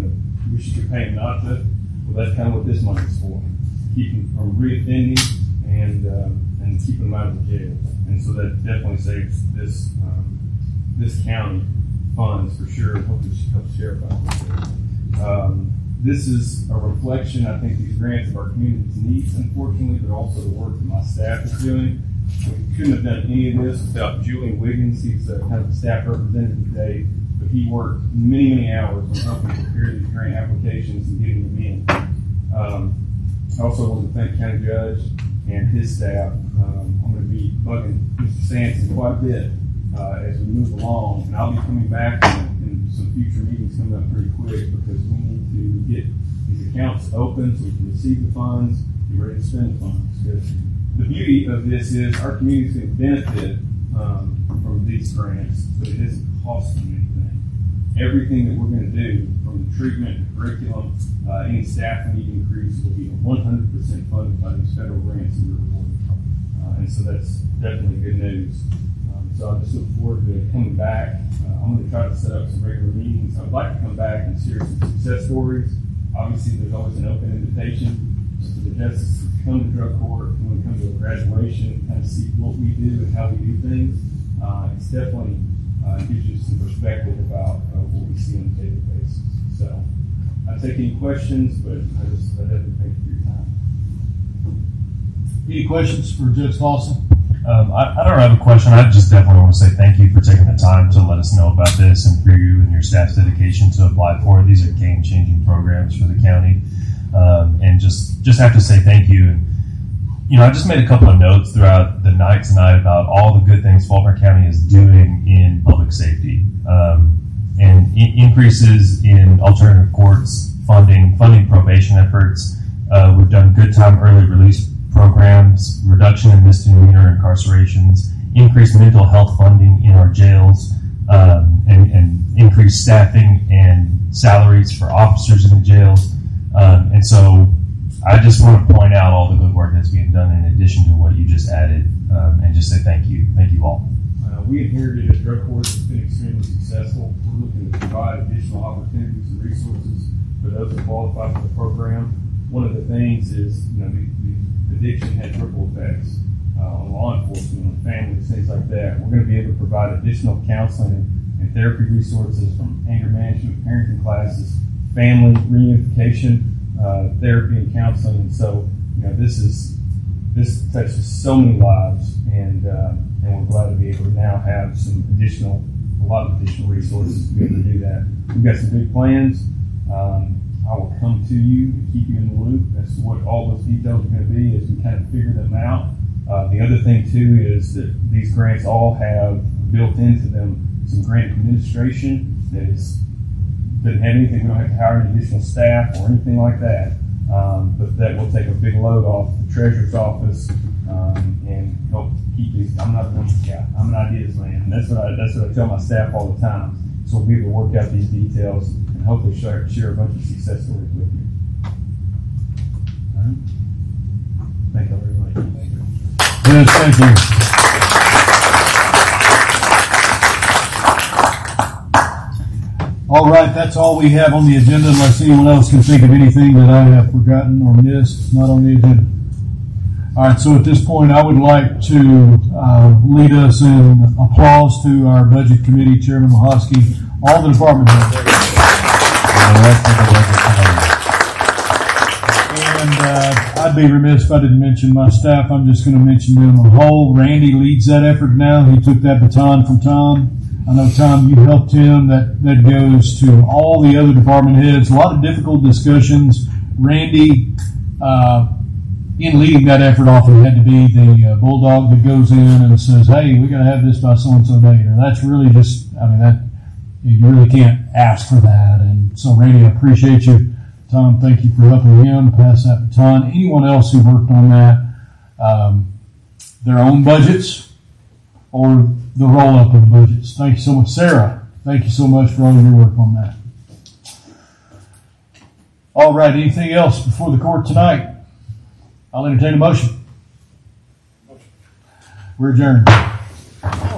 wish you could pay them not to. Well, that's kind of what this money is for. Keep them from reoffending and keeping them out of the jail. And so that definitely saves this county funds for sure. Hopefully she helps sheriff out with it. This is a reflection, I think, these grants of our community's needs, unfortunately, but also the work that my staff is doing. We couldn't have done any of this without Julian Wiggins. He's kind of the staff representative today, but he worked many, many hours on helping prepare these grant applications and getting them in. I also want to thank County Judge and his staff. I'm going to be bugging Mr. Sampson quite a bit as we move along, and I'll be coming back in some future meetings coming up pretty quick because we need to get these accounts open so we can receive the funds, be ready to spend the funds. Because the beauty of this is our community is going to benefit from these grants, but it isn't costing anything. Everything that we're going to do, from the treatment, the curriculum, any staff need increase will be 100% funded by these federal grants and rewards. And so that's definitely good news. So I just look forward to coming back. I'm going to try to set up some regular meetings. I'd like to come back and share some success stories. Obviously, there's always an open invitation for the justices to come to drug court, when we come to a graduation, kind of see what we do and how we do things. It's definitely gives you some perspective about what we see on a daily basis. So I take any questions, but I definitely thank you for your time. Any questions for Judge Clausen? I don't have a question. I just definitely want to say thank you for taking the time to let us know about this and for you and your staff's dedication to apply for it. These are game-changing programs for the county. And just have to say thank you. And, I just made a couple of notes throughout the night tonight about all the good things Faulkner County is doing in public safety. And increases in alternative courts, funding probation efforts. We've done good time early release programs, reduction in misdemeanor incarcerations, increased mental health funding in our jails, and increased staffing and salaries for officers in the jails. And so I just want to point out all the good work that's being done in addition to what you just added, and just say thank you. Thank you all. We inherited a drug court that's been extremely successful. We're looking to provide additional opportunities and resources for those that qualify for the program. One of the things is, the addiction has ripple effects on law enforcement, on families, things like that. We're going to be able to provide additional counseling and therapy resources from anger management, parenting classes, family reunification, therapy and counseling. And so, this touches so many lives, and we're glad to be able to now have a lot of additional resources to be able to do that. We've got some big plans. I will come to you and keep you in the loop as to what all those details are going to be as we kind of figure them out. The other thing too is that these grants all have built into them some grant administration that doesn't have anything. We don't have to hire any additional staff or anything like that. But that will take a big load off the treasurer's office and help keep these. I'm not a numbers guy. I'm an ideas man. And that's what I tell my staff all the time. So we'll be able to work out these details and hopefully share a bunch of success stories with you. All right. Thank you very much. Thank you. Yes, thank you. All right, that's all we have on the agenda unless anyone else can think of anything that I have forgotten or missed not on the agenda. All right, so at this point, I would like to lead us in applause to our Budget Committee, Chairman Lahosky, all the department heads. And I'd be remiss if I didn't mention my staff. I'm just going to mention them a whole. Randy leads that effort now. He took that baton from Tom. I know, Tom, you helped him. That goes to all the other department heads. A lot of difficult discussions. Randy, in leading that effort, often had to be the bulldog that goes in and says, hey, we got to have this by so-and-so date. Or that's really just, you really can't ask for that. And so, Randy, I appreciate you. Tom, thank you for helping him pass that baton. Anyone else who worked on that, their own budgets or the roll-up of the budgets. Thank you so much. Sarah, thank you so much for all of your work on that. All right, anything else before the court tonight? I'll entertain a motion. We're adjourned.